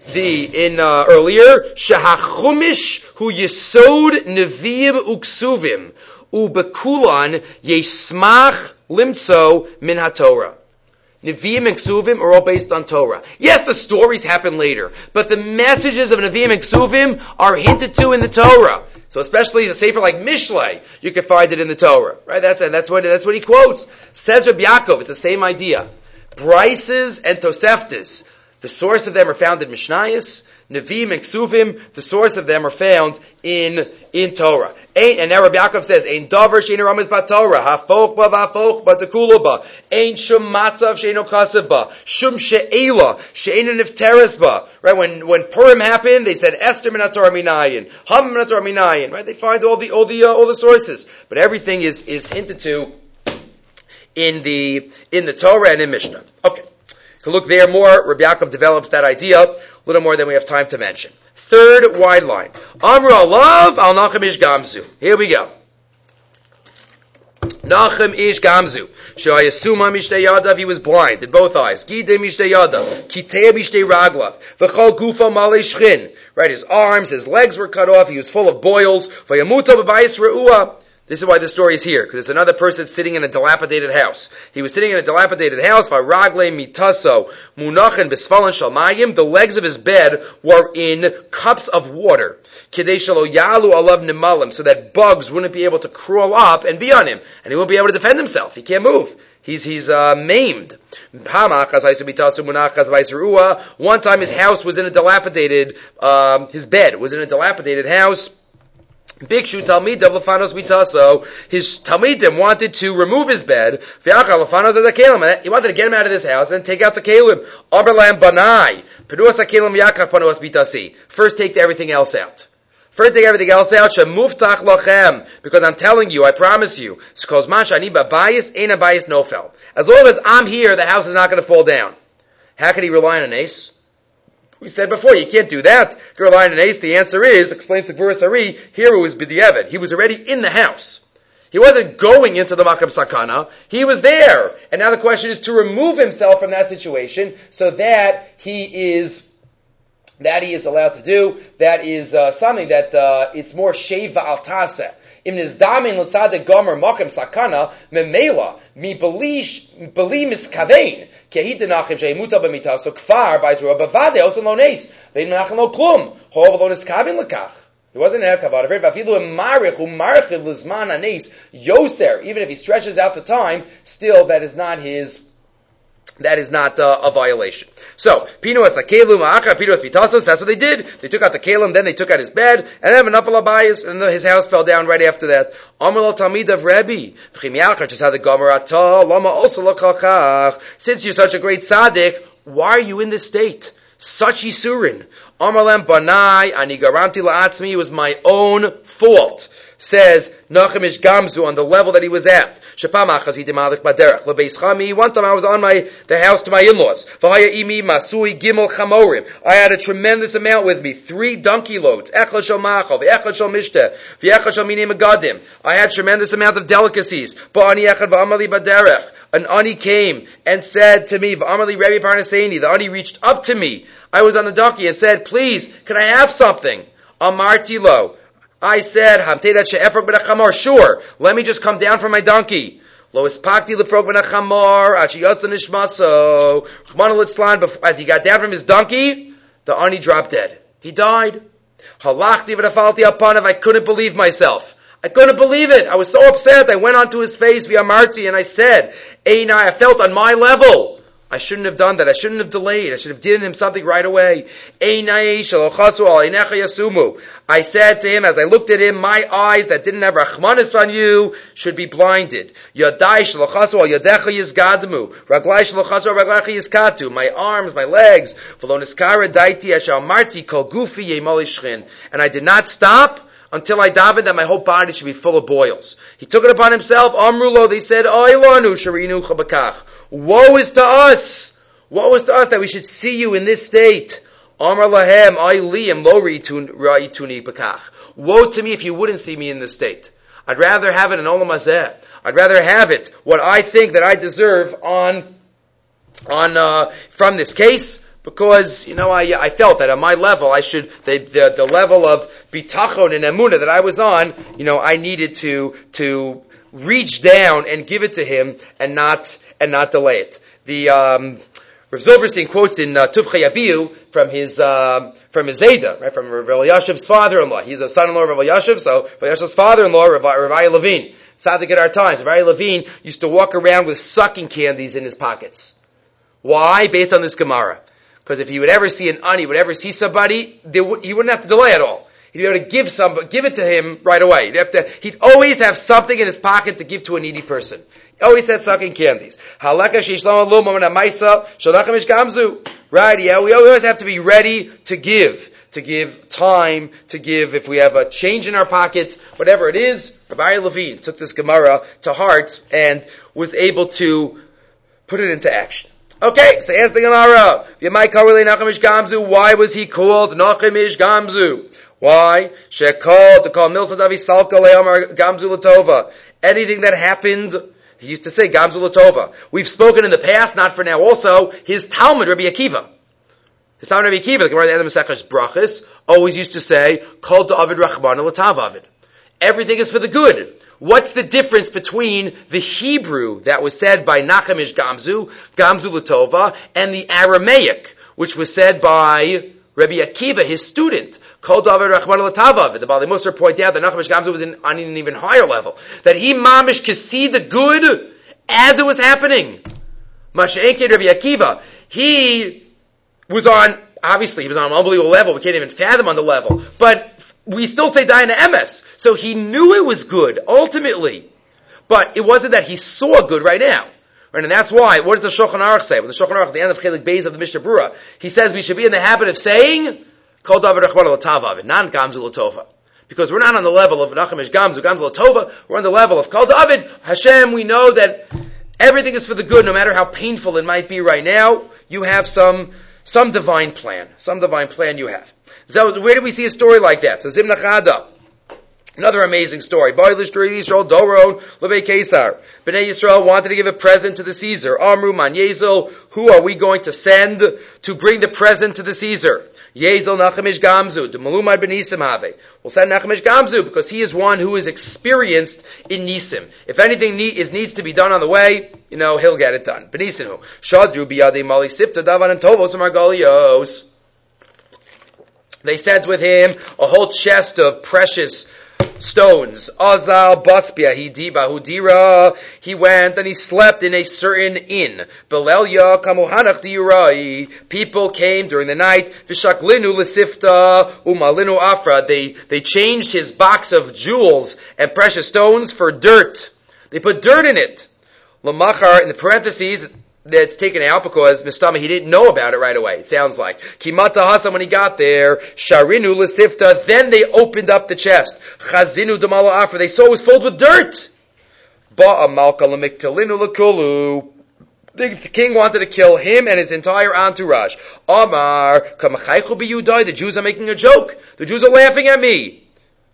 earlier, Shahachumish hu yesod neviim uksuvim ubekulan yesmach limtso min haTorah. Nevi'im and Ksuvim are all based on Torah. Yes, the stories happen later, but the messages of Nevi'im and Ksuvim are hinted to in the Torah. So especially a sefer like Mishlei, you can find it in the Torah, right? That's what he quotes. Says Rabbi Yaakov, it's the same idea. Brises and Toseftas, the source of them are found in Mishnayos. Nevi'im and Ksuvim, the source of them are found in Torah. And now Rabbi Yaakov says, Ein davar she'eino ramez b'Torah, hafoch ba v'hafoch ba tekula ba, Ein shum matzav she'eino chasav ba, shum she'ela she'eino nifteres ba. Right, when Purim happened, they said Esther min haTorah minayin, Ham min haTorah minayin. Right, they find all the sources, but everything is hinted to in the Torah and in Mishnah. Okay, to look there more, Rabbi Yaakov develops that idea a little more than we have time to mention. Third wide line. Amru alav al Nachem ish Gamzu. Here we go. Nachem ish Gamzu. Shayasuma mishtei yadav, he was blind in both eyes. Gidei mishtei yadav. Kitei mishtei raglav. V'chol gufo malei shchin. Right, his arms, his legs were cut off. He was full of boils. V'yamuta b'bayis re'ua. This is why this story is here, because it's another person sitting in a dilapidated house. He was sitting in a dilapidated house, v'ragle mitaso munachen b'sfalin shalmayim. The legs of his bed were in cups of water. Kidei shelo yalu alav nimalim, so that bugs wouldn't be able to crawl up and be on him, and he wouldn't be able to defend himself. He can't move. He's maimed. One time his house was in a dilapidated, his bed was in a dilapidated house. Bikshu Talmidav Lefanos Mitaso. His Talmidim wanted to remove his bed. He wanted to get him out of this house and take out the Kalim. Abraham Banai. First take everything else out. Shemuftach lachem. Because I'm telling you, I promise you. As long as I'm here, the house is not going to fall down. How can he rely on an ace? We said before, you can't do that. If you're relying on an ace, the answer is, explains the Gvurah Sari, here it was B'di'evet. He was already in the house. He wasn't going into the Makam Sakana. He was there. And now the question is to remove himself from that situation so that he is allowed to do. That is something that it's more sheva al taseh. Im nizdamin l'tzadek gomer makim sakana memela mi beli miskavein kehi denachim she'imuta b'mita so kfar b'izrua b'vade osan lo neis ve'in menachem lo klum hov lo niskavin l'kach. He wasn't in a kavod afraid. V'afilu emarich u'marchiv l'zman aneis yoser. Even if he stretches out the time, still that is not a violation. So, Pinuas Akelum A'achar Pinuas Vitasos, that's what they did. They took out the Kalim, then they took out his bed, and then Menafel Abayis, and his house fell down right after that. Amar lo Talmid of Rebbe, V'chim Yachar, just had the Gomer Atah, Lama also l'chachach. Since you're such a great tzaddik, why are you in this state? Such Yisurin. Amar lem Banai, Ani Garanti La'atzmi, it was my own fault. Says Nachem ish Gamzu on the level that he was at. One time I was on the house to my in-laws. I had a tremendous amount with me, 3 donkey loads. I had tremendous amount of delicacies. An ani came and said to me, the ani reached up to me. I was on the donkey and said, please, can I have something? Amarti lo. I said, sure, let me just come down from my donkey. As he got down from his donkey, the ani dropped dead. He died. I couldn't believe myself. I couldn't believe it. I was so upset. I went onto his face via Marti and I said, I felt on my level. I shouldn't have done that. I shouldn't have delayed. I should have given him something right away. I said to him, as I looked at him, my eyes that didn't have rachmanis on you should be blinded. My arms, my legs. And I did not stop until I davened that my whole body should be full of boils. He took it upon himself. Amrulo, they said, woe is to us! Woe is to us that we should see you in this state. Amar lahem, I liam lo ra'ituni bakach. Woe to me if you wouldn't see me in this state. I'd rather have it in olam hazeh. I'd rather have it, what I think that I deserve from this case, because, I felt that on my level, the level of bitachon and emunah that I was on, I needed to reach down and give it to him and not delay it. The Rav Zilberstein quotes in Tuvcha Yabiu from his Zayda, right, from Rav Elyashiv's father-in-law. He's a son-in-law of Rav Elyashiv, so Rav Elyashiv's father-in-law, Rav Levine. Tzaddik at our times. Rav Levine used to walk around with sucking candies in his pockets. Why? Based on this Gemara. Because if he would ever see an ani, would ever see somebody, he wouldn't have to delay at all. He'd be able to give it to him right away. He'd always have something in his pocket to give to a needy person. He always had sucking candies. Right, yeah, we always have to be ready to give time, to give if we have a change in our pocket, whatever it is. Rabbi Levine took this Gemara to heart and was able to put it into action. Okay, so ask the Gemara. Why was he called Nachamish Gamzu? Why? To call Milsa Davi Salka Le'amar Gamzu Latova. Anything that happened, he used to say Gamzu Latova. We've spoken in the past, not for now also, his Talmud, Rabbi Akiva. The Gemara at the end of Maseches Brachos always used to say, Kol Da'avid Rachman L'tav Avid. Everything is for the good. What's the difference between the Hebrew that was said by Nachamish Gamzu Latova, and the Aramaic, which was said by Rabbi Akiva, his student? Kol Da'avid Rachman L'tav Avid. The Baalei Musar point out that Nachamish Gamzu was on an even higher level. That he mamish could see the good as it was happening. Masha'enkin Rabbi Akiva. He was on an unbelievable level. We can't even fathom on the level. But we still say Dayan Emes. So he knew it was good, ultimately. But it wasn't that he saw good right now. Right? And that's why, what does the Shulchan Aruch say? When the Shulchan Aruch, at the end of Chelik Beis of the Mishnah Berurah, he says we should be in the habit of saying, Kol David Rachman L'tav Avid, not Gamzu L'tova. Because we're not on the level of Nachamish Gamzu L'tova, we're on the level of Kol David. Hashem, we know that everything is for the good, no matter how painful it might be right now. You have some divine plan. Some divine plan you have. So where do we see a story like that? So Zimna Chada. Another amazing story. Bnei Yisrael wanted to give a present to the Caesar. Amru man Yezel, who are we going to send to bring the present to the Caesar? Yezel Nachamish Gamzu, the Malumad ben Nisim Have. We'll send Nachamish Gamzu because he is one who is experienced in Nisim. If anything needs to be done on the way, he'll get it done. Benisinu. Shadru biyadei mali sifta davan and tovos margalios. They sent with him a whole chest of precious stones. Azal baspia hidiba hudira. He went and he slept in a certain inn. Belelya kamuhanach diurai. People came during the night. Vishaklinu lesifta umalinu afra. They changed his box of jewels and precious stones for dirt. They put dirt in it. Lamachar, in the parentheses, that's taken out because Mistama, he didn't know about it right away, it sounds like. Kimata Hasan, when he got there, Sharinu Lesifta, then they opened up the chest. Chazinu Damala Afra, they saw it was filled with dirt. Ba'a Malka Lamiktalinu Lakulu. The king wanted to kill him and his entire entourage. Amar, Kamachaychu Biyudai, the Jews are making a joke. The Jews are laughing at me.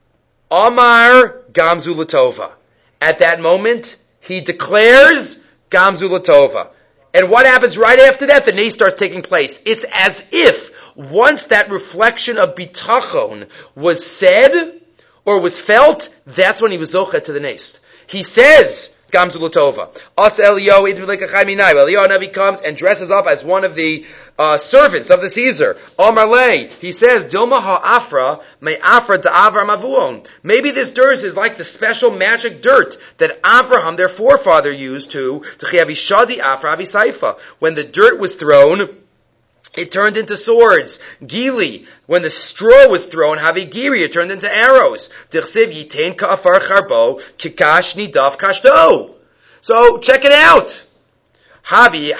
Amar Gamzu Latova. At that moment, he declares Gamzu Latova. And what happens right after that? The nace starts taking place. It's as if once that reflection of bitachon was said or was felt, that's when he was zocheh to the nace. He says, Gamzu Latova. As Eliyahu Navi comes and dresses up as one of the servants of the Caesar. Omar Lei, he says, Dilma ha'afra, may afra da'avar mavuon. Maybe this dirt is like the special magic dirt that Avraham, their forefather, used to chiyavishadi afra avisaifa. When the dirt was thrown, it turned into swords. Gili, when the straw was thrown, havigiri, it turned into arrows. Dichsiv yitain ka'afar charbo, kikash nidaf kashto. So, check it out. There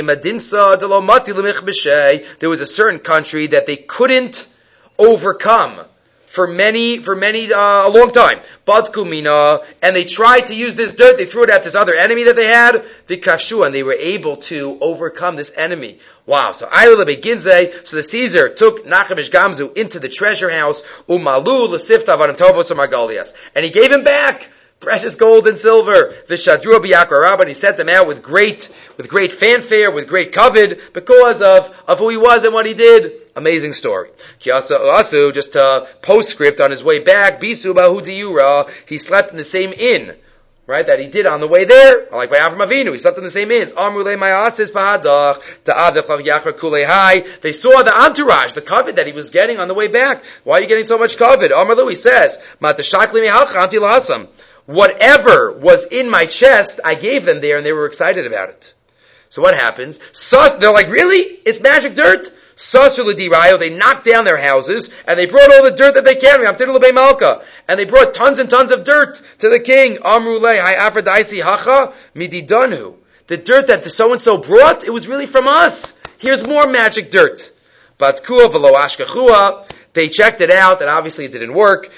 was a certain country that they couldn't overcome for a long time. Badkumina, and they tried to use this dirt, they threw it at this other enemy that they had, the Kafshu, and they were able to overcome this enemy. Wow, so the Caesar took Nachamish Gamzu into the treasure house, and he gave him back precious gold and silver. V'shadru b'yakra rabba, and he sent them out with great fanfare, with great kavod, because of who he was and what he did. Amazing story. Also, just a postscript on his way back, Bisu bahu diyura, he slept in the same inn, right, that he did on the way there. Like by Avram Avinu, he slept in the same inns. They saw the entourage, the kavod that he was getting on the way back. Why are you getting so much kavod? Amar he says, whatever was in my chest, I gave them there, and they were excited about it. So what happens? They're like, really? It's magic dirt? They knocked down their houses, and they brought all the dirt that they carried, and they brought tons and tons of dirt to the king. The dirt that the so-and-so brought, it was really from us. Here's more magic dirt. They checked it out, and obviously it didn't work.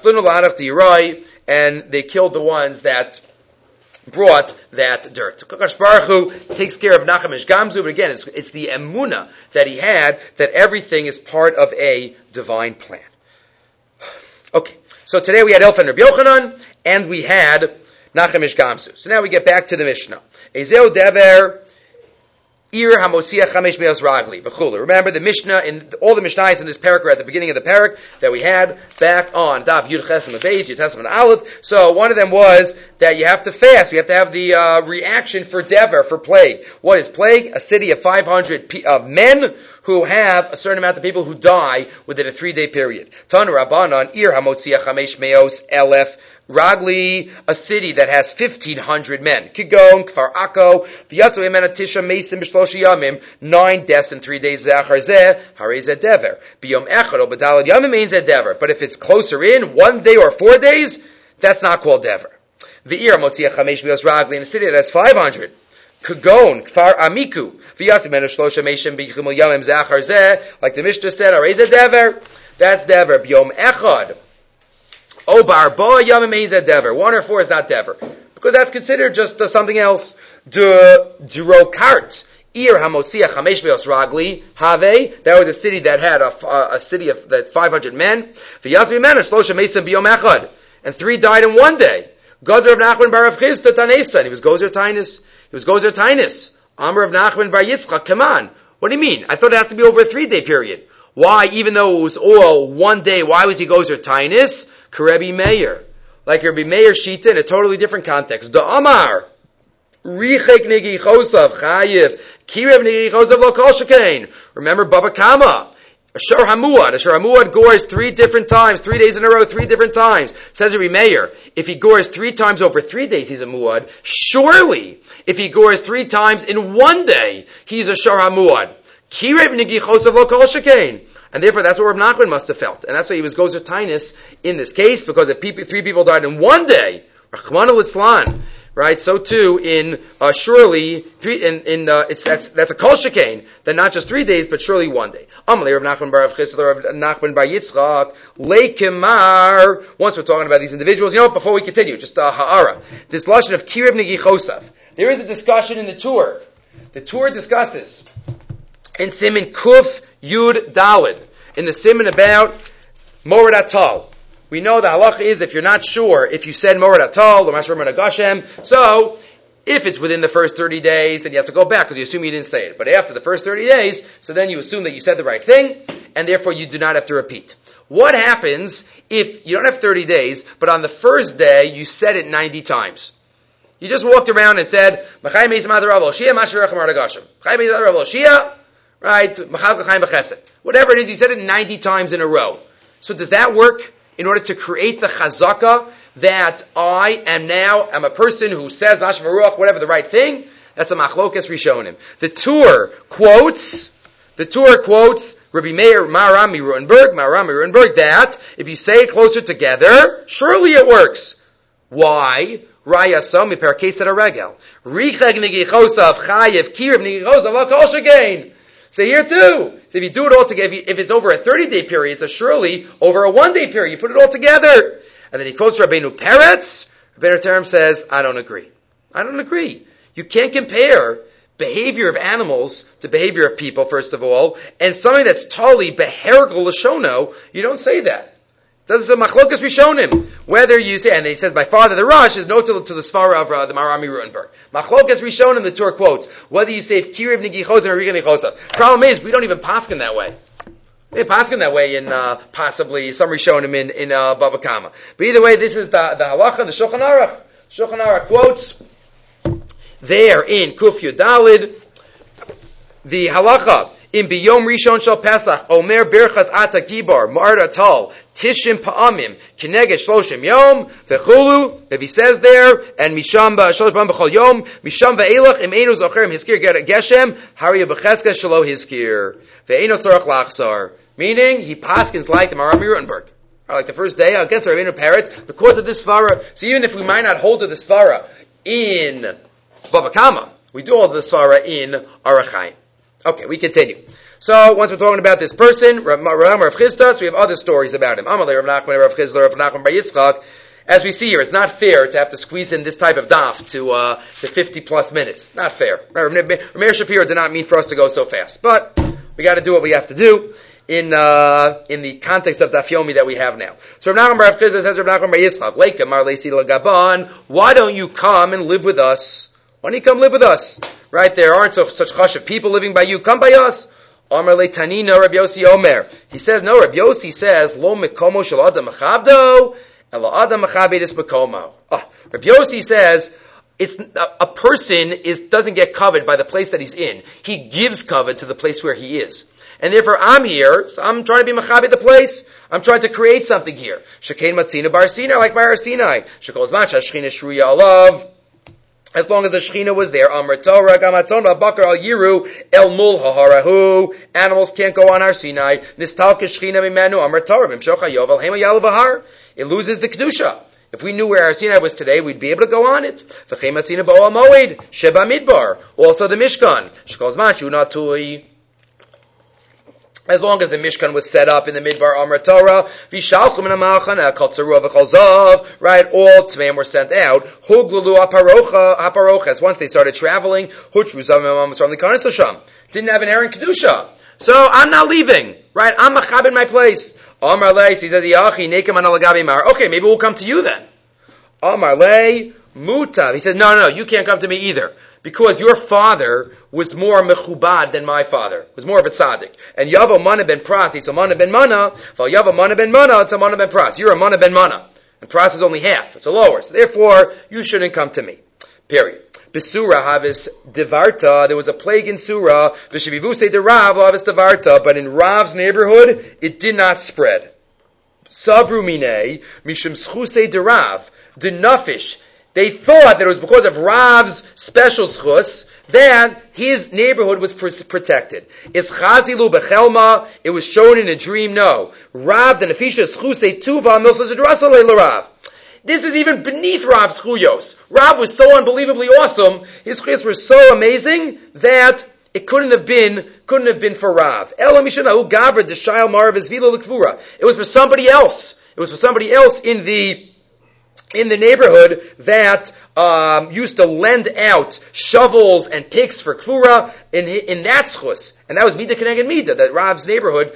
And they killed the ones that brought that dirt. Kadosh Baruch Hu takes care of Nachamish Gamzu, but again, it's the emunah that he had, that everything is part of a divine plan. Okay, so today we had Elfa and Rabbi Yochanan, and we had Nachamish Gamzu. So now we get back to the Mishnah. Ezeu dever Ir hamotziach chamesh meos ragli v'chulu. Remember the Mishnah, in all the Mishnahs in this parak are at the beginning of the parak that we had back on Daf Yud Ches and Beis, Yud Tes and Aleph. So one of them was that you have to fast. We have to have the reaction for dever, for plague. What is plague? A city of 500 men who have a certain amount of people who die within a 3-day period. Tanu Rabbanan Ir hamotziach chamesh meos elef Ragli, a city that has 1,500 men. Kigon, Kfar Akko, V'yatzu emena tisha meisim b'shloshi yamim, 9 deaths in 3 days, zeh harei zeh dever. B'yom echad o b'dalad yamim means zeh dever. But if it's closer in, 1 day or 4 days, that's not called dever. V'ir motziach chamesh bios Ragli, in a city that has 500. Kigon, Kfar Amiku, V'yatzu emena shlosha meishim b'yichimul yamim, zeh like the Mishnah said, harei zeh dever. That's dever. B'yom echad. Oh, Barba Yamim means a dever. 1 or 4 is not dever. Because that's considered just something else. Drokart. Ir Hamotziach Chamesh Beos Ragli. Have. That was a city that had a city of that 500 men. V'yatzi Mimena Shlosha Mesim B'yom Echad. And 3 died in 1 day. Gozer of Nachman bar Rav Chisda Tanesa. He was Gozer Tainus. Amr of Nachman bar Yitzchak. Come on. What do you mean? I thought it has to be over a 3-day period. Why, even though it was all 1 day, why was he Gozer Tainus? Karebi Meir. Like Rabbi Meir Shita in a totally different context. Da Amar. Richek Nigi Chosav Chayiv. Kirev Nigi Chosav Lo Kol Shekain. Remember Baba Kama. Ashur Hamuad gores 3 different times, 3 days in a row, 3 different times. Says Rabbi Meir, if he gores 3 times over 3 days, he's a Muad. Surely, if he gores 3 times in 1 day, he's a Ashur Hamuad. Kirev Nigi Chosav Lo Kol Shekain. And therefore, that's what Rav Nachman must have felt. And that's why he was Gozer Tainus in this case, because if 3 people died in 1 day, Rachmana Litzlan, right? So too, surely, that's a Kol Shekain, then not just 3 days, but surely 1 day. Amalei Rav Nachman bar Rav Chisda, Rav Nachman bar Yitzchak, Leikemar. Once we're talking about these individuals, before we continue, just ha'ara. This lashon of Kirev Nigi Chosav. There is a discussion in the Tur. The Tur discusses in Siman Kuf Yud Dalid, in the Siman about Morad Atal. We know the halacha is if you're not sure if you said Morad Atal or Mashur Menagoshem, so if it's within the first 30 days, then you have to go back because you assume you didn't say it. But after the first 30 days, so then you assume that you said the right thing, and therefore you do not have to repeat. What happens if you don't have 30 days, but on the first day you said it 90 times? You just walked around and said, Machai Meis Madar Rav Shia Mashur Menagoshem. Machai Meis Madar Rav Shia. Right? Whatever it is, you said it 90 times in a row. So does that work in order to create the chazaka that I am a person who says Nashim Ruach, whatever the right thing? That's a machlokas rishonim. The Tur quotes Rabbi Meir Marami Rutenberg that if you say it closer together, surely it works. Why? Raya Somi Perketz at a regel. Richeg Nigichosav Chayev Kirev Nigichosav La Kol Shekain. So here too, so if you do it all together, if it's over a 30-day period, so surely over a 1-day period, you put it all together. And then he quotes Rabbeinu Peretz. Rabbeinu Terem says, I don't agree. You can't compare behavior of animals to behavior of people, first of all, and something that's totally beherkel lashono, you don't say that. That's a machlokas rishonim. Whether you say, and he says by far that the Rosh is no to the svara of the Marami Rutenberg. Machlokas rishonim, the Torah quotes, whether you say kiriv nigichosa or riga. Problem is, we don't even paskin that way. We paskin that way in possibly some rishonim in Bava Kama. But either way, this is the halacha, the Shulchan Aruch. Shulchan Aruch quotes there in Kuf Yudalid the halacha. In biyom rishon shel Pesach, omer birchas ata gibar, marda tal, tishim pa'amim, kineged shloshim yom, vechulu, if he says there, and misham shlosh b'am b'chol yom, misham ve'elach, im einu zocherem hiskir geshem, hariya b'cheska shelo hiskir, ve'einu tzorach lachsar. Meaning, he paskins like the Marami Rutenberg. Or like the first day, against Rabbeinu Peretz, because of this svara. So even if we might not hold to the svara in Bava Kama, we do hold to the svara in Orach Chaim. Okay, we continue. So, once we're talking about this person, Rav Chisda, so we have other stories about him. Amalei Rav Nachman, Rav Chisda, Rav Nachman Bar Yitzchak. As we see here, it's not fair to have to squeeze in this type of daf to 50 plus minutes. Not fair. Rameir Shapiro did not mean for us to go so fast. But, we gotta do what we have to do in the context of daf yomi that we have now. So Rav Nachman Bar Chisda says Rav Nachman Bar Yitzchak, Leika Mar Leisi Lagaban, why don't you come and live with us? Why don't you come live with us? Right, there aren't such chashav people living by you. Come by us. Omer le Tanina, Rabbi Yossi Omer. He says, no, Rabbi Yossi says, Lo mekomo shel adam machabdo, elo adam machabedis mekomo. Rabbi Yossi says, it's a person doesn't get covered by the place that he's in. He gives cover to the place where he is. And therefore I'm here, so I'm trying to be machabed the place. I'm trying to create something here. Shekein matzina bar Sinai, like Mar Sinai. Shekol zman shashchina shruya alav. As long as the Shechina was there, Amr Torah, Gamatzon, Bakar al Yiru, El Mul Haharahu, animals can't go on Har Sinai, Nistalka Shechina Mimanu, Amr Torah, Mimshocha Yovel, Hema Yalav Bahar. It loses the Kedusha. If we knew where Har Sinai was today, we'd be able to go on it. V'chematzina Bo'al Moed, Sheba Midbar, also the Mishkan, Shekol Zman Shunatui. As long as the Mishkan was set up in the Midbar Amr Torah, Vishalchum in a Malchana, Kol Tzarua v'Chol Zav, right, all Tmeim were sent out, Huglulu Haparochas, once they started traveling, Hutru Zavim from the Karnas Lasham, didn't have an Aaron Kedusha. So, I'm not leaving, right, I'm Machab in my place. Amar Leis, he says, Yachi, Nekam Analagabi Mar, okay, maybe we'll come to you then. Amar Le, Mutav, he said, no, you can't come to me either. Because your father was more mechubad than my father, was more of a tzaddik. And Yavo Mana ben Pras, he's a Mana ben Mana, while Yavo Mana ben Mana, it's a Mana ben Pras. You're a Mana ben Mana. And Pras is only half, it's a lower. So therefore, you shouldn't come to me. Period. Besura havis devarta, there was a plague in Surah, V'shivivuse de Rav havis devarta, but in Rav's neighborhood, it did not spread. Savru minei, mishum schuse de Rav, de nafish. They thought that it was because of Rav's special schus that his neighborhood was protected. Is chazilu bechelma? It was shown in a dream. No. Rav the nefisha schusei tuva milsas adrasalei l'Rav. This is even beneath Rav's schuyos. Rav was so unbelievably awesome. His schuyos were so amazing that it couldn't have been for Rav. Ela mishanahu gavra d'shayil marav esvila l'kvura. It was for somebody else. It was for somebody else in the neighborhood that used to lend out shovels and picks for kfura in that schus, and that was mida keneged mida. That Rav's neighborhood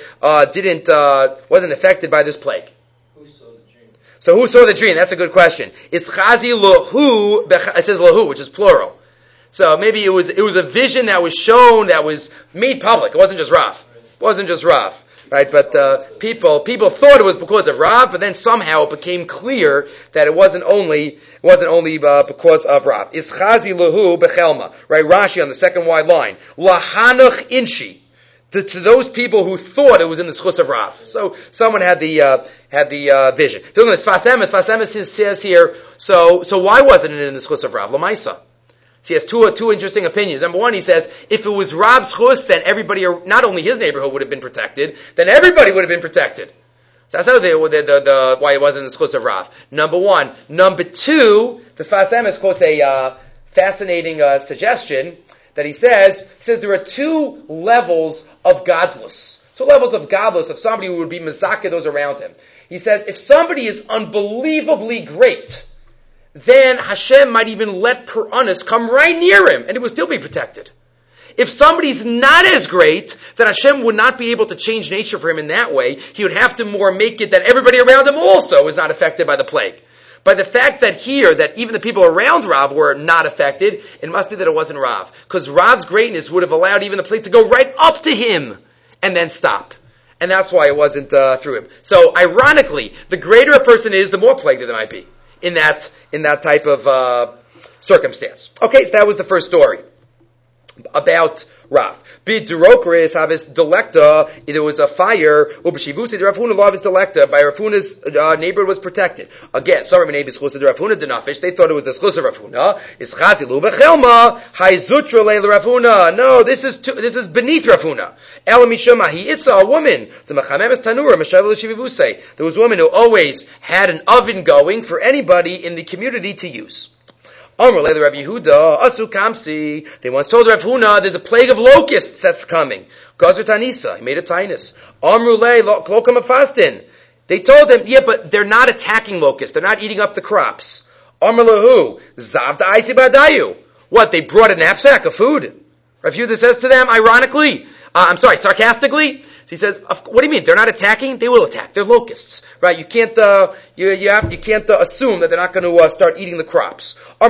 wasn't affected by this plague. Who saw the dream? So who saw the dream? That's a good question. Is chazi lahu? It says lahu, which is plural. So maybe it was a vision that was shown, that was made public. It wasn't just Rav. It wasn't just Rav. Right, but people thought it was because of Rav, but then somehow it became clear that it wasn't only because of Rav. Ischazi lahu bechelma. Right, Rashi on the second wide line. Lahanuch inshi. To those people who thought it was in the schus of Rav. So someone had the vision. If you look at Sfas Emes says here. So why wasn't it in the schus of Rav? Lamaisa. So he has two interesting opinions. Number one, he says, if it was Rav's chus, then everybody, not only his neighborhood would have been protected, then everybody would have been protected. So that's how why it wasn't in the chus of Rav. Number one. Number two, the Sfas Emes quotes a fascinating suggestion that he says there are two levels of godless. Two levels of godless of somebody who would be mezakeh those around him. He says, if somebody is unbelievably great, then Hashem might even let Puranas come right near him, and he would still be protected. If somebody's not as great, then Hashem would not be able to change nature for him in that way. He would have to more make it that everybody around him also is not affected by the plague. By the fact that here, that even the people around Rav were not affected, it must be that it wasn't Rav. Because Rav's greatness would have allowed even the plague to go right up to him and then stop. And that's why it wasn't through him. So, ironically, the greater a person is, the more plague there might be in that type of circumstance. Okay, so that was the first story about Rav. B'Durokris havis delecta, there was a fire. Ub'shivusi the Rav Huna lavis delecta. By Rav Huna's neighborhood was protected. Again, some of the neighbors the Rav Huna denafish. They thought it was the schus of Rav Huna. Is chazilu b'chelma hayzutra le Rav Huna. No, this is beneath Rav Huna. Elamishama he itza a woman. The mechamemes tanura meshavel l'shivivusei. There was a woman who always had an oven going for anybody in the community to use. Amr le Rav Yehuda asu kamsi. They once told Rav Huna, there's a plague of locusts that's coming. Gazer tanisa. He made a tinus. Amr le klokam afastin. They told him, yeah, but they're not attacking locusts. They're not eating up the crops. Amr lehu zavda aisi badayu. What? They brought a knapsack of food. Rav Yehuda says to them, ironically, sarcastically. He says, "What do you mean? They're not attacking? They will attack. They're locusts, right? You can't assume that they're not going to start eating the crops." They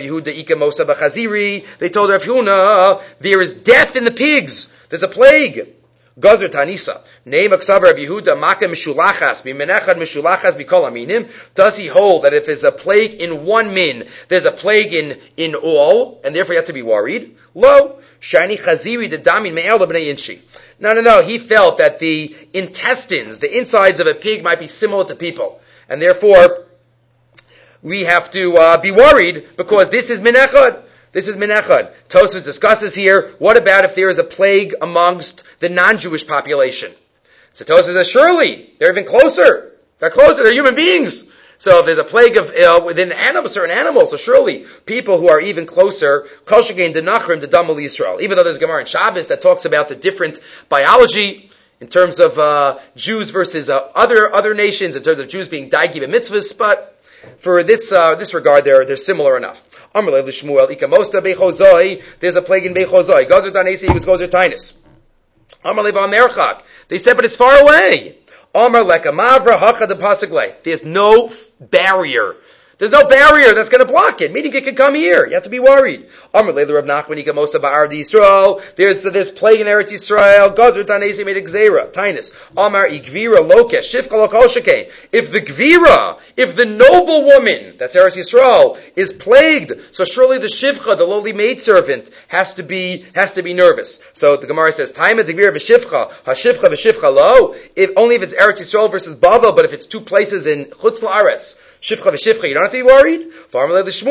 told Rav Huna, there is death in the pigs. There's a plague. Gazer Tanisa. Name Aksav Rav Yehuda Maka Mishulachas Mimenechad Mishulachas Bikol Aminim. Does he hold that if there's a plague in one min, there's a plague in all, and therefore you have to be worried? Lo Shani Chaziri the Damin Me'el B'nei Inshi. No. He felt that the intestines, the insides of a pig might be similar to people. And therefore, we have to be worried because this is minechad. This is minechad. Tosfos discusses here, what about if there is a plague amongst the non-Jewish population? So Tosfos says, surely, they're even closer. They're closer, they're human beings. So if there's a plague of within certain animals, so surely people who are even closer, kol shekein denachrim the damul Yisrael. Even though there's a Gemara in Shabbos that talks about the different biology in terms of Jews versus other nations, in terms of Jews being daigi b'mitzvahs, but for this regard, they're similar enough. Amar le Shmuel ikamosta bechozoi. There's a plague in bechozoi. Gozer tanesi, he was gozer tainus. Amar le v'amerchak. They said, but it's far away. Amar leka mavra hacha de pasagle. There's no barrier. There's no barrier that's going to block it. Meaning it can come here. You have to be worried. Amar leila Rav Nachman ikamosa ba'ar di Yisrael. There's plague in Eretz Yisrael. Gazer tanesi made a gzeira. Tainus. Amar igvira lokesh. Shifcha lokol shekein. If the noble woman, that's Eretz Yisrael, is plagued, so surely the shivcha, the lowly maidservant, has to be nervous. So the Gemara says, Taima digvira v'shivcha, hashivcha v'shivcha lo. Only if it's Eretz Yisrael versus Bavel, but if it's two places in Chutz La'aretz, Shivcha v'shivcha, you don't have to be worried. But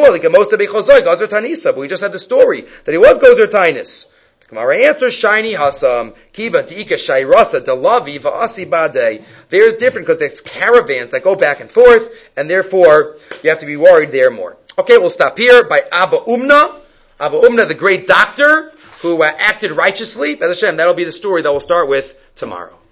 we just had the story that he was gozer tainus. The Gemara answers, shiny hasam, kiva tiika shayrasa dalavi va'asi bade. There's different because there's caravans that go back and forth, and therefore you have to be worried there more. Okay, we'll stop here by Abba Umna. Abba Umna, the great doctor, who acted righteously. B'ez Hashem, that'll be the story that we'll start with tomorrow.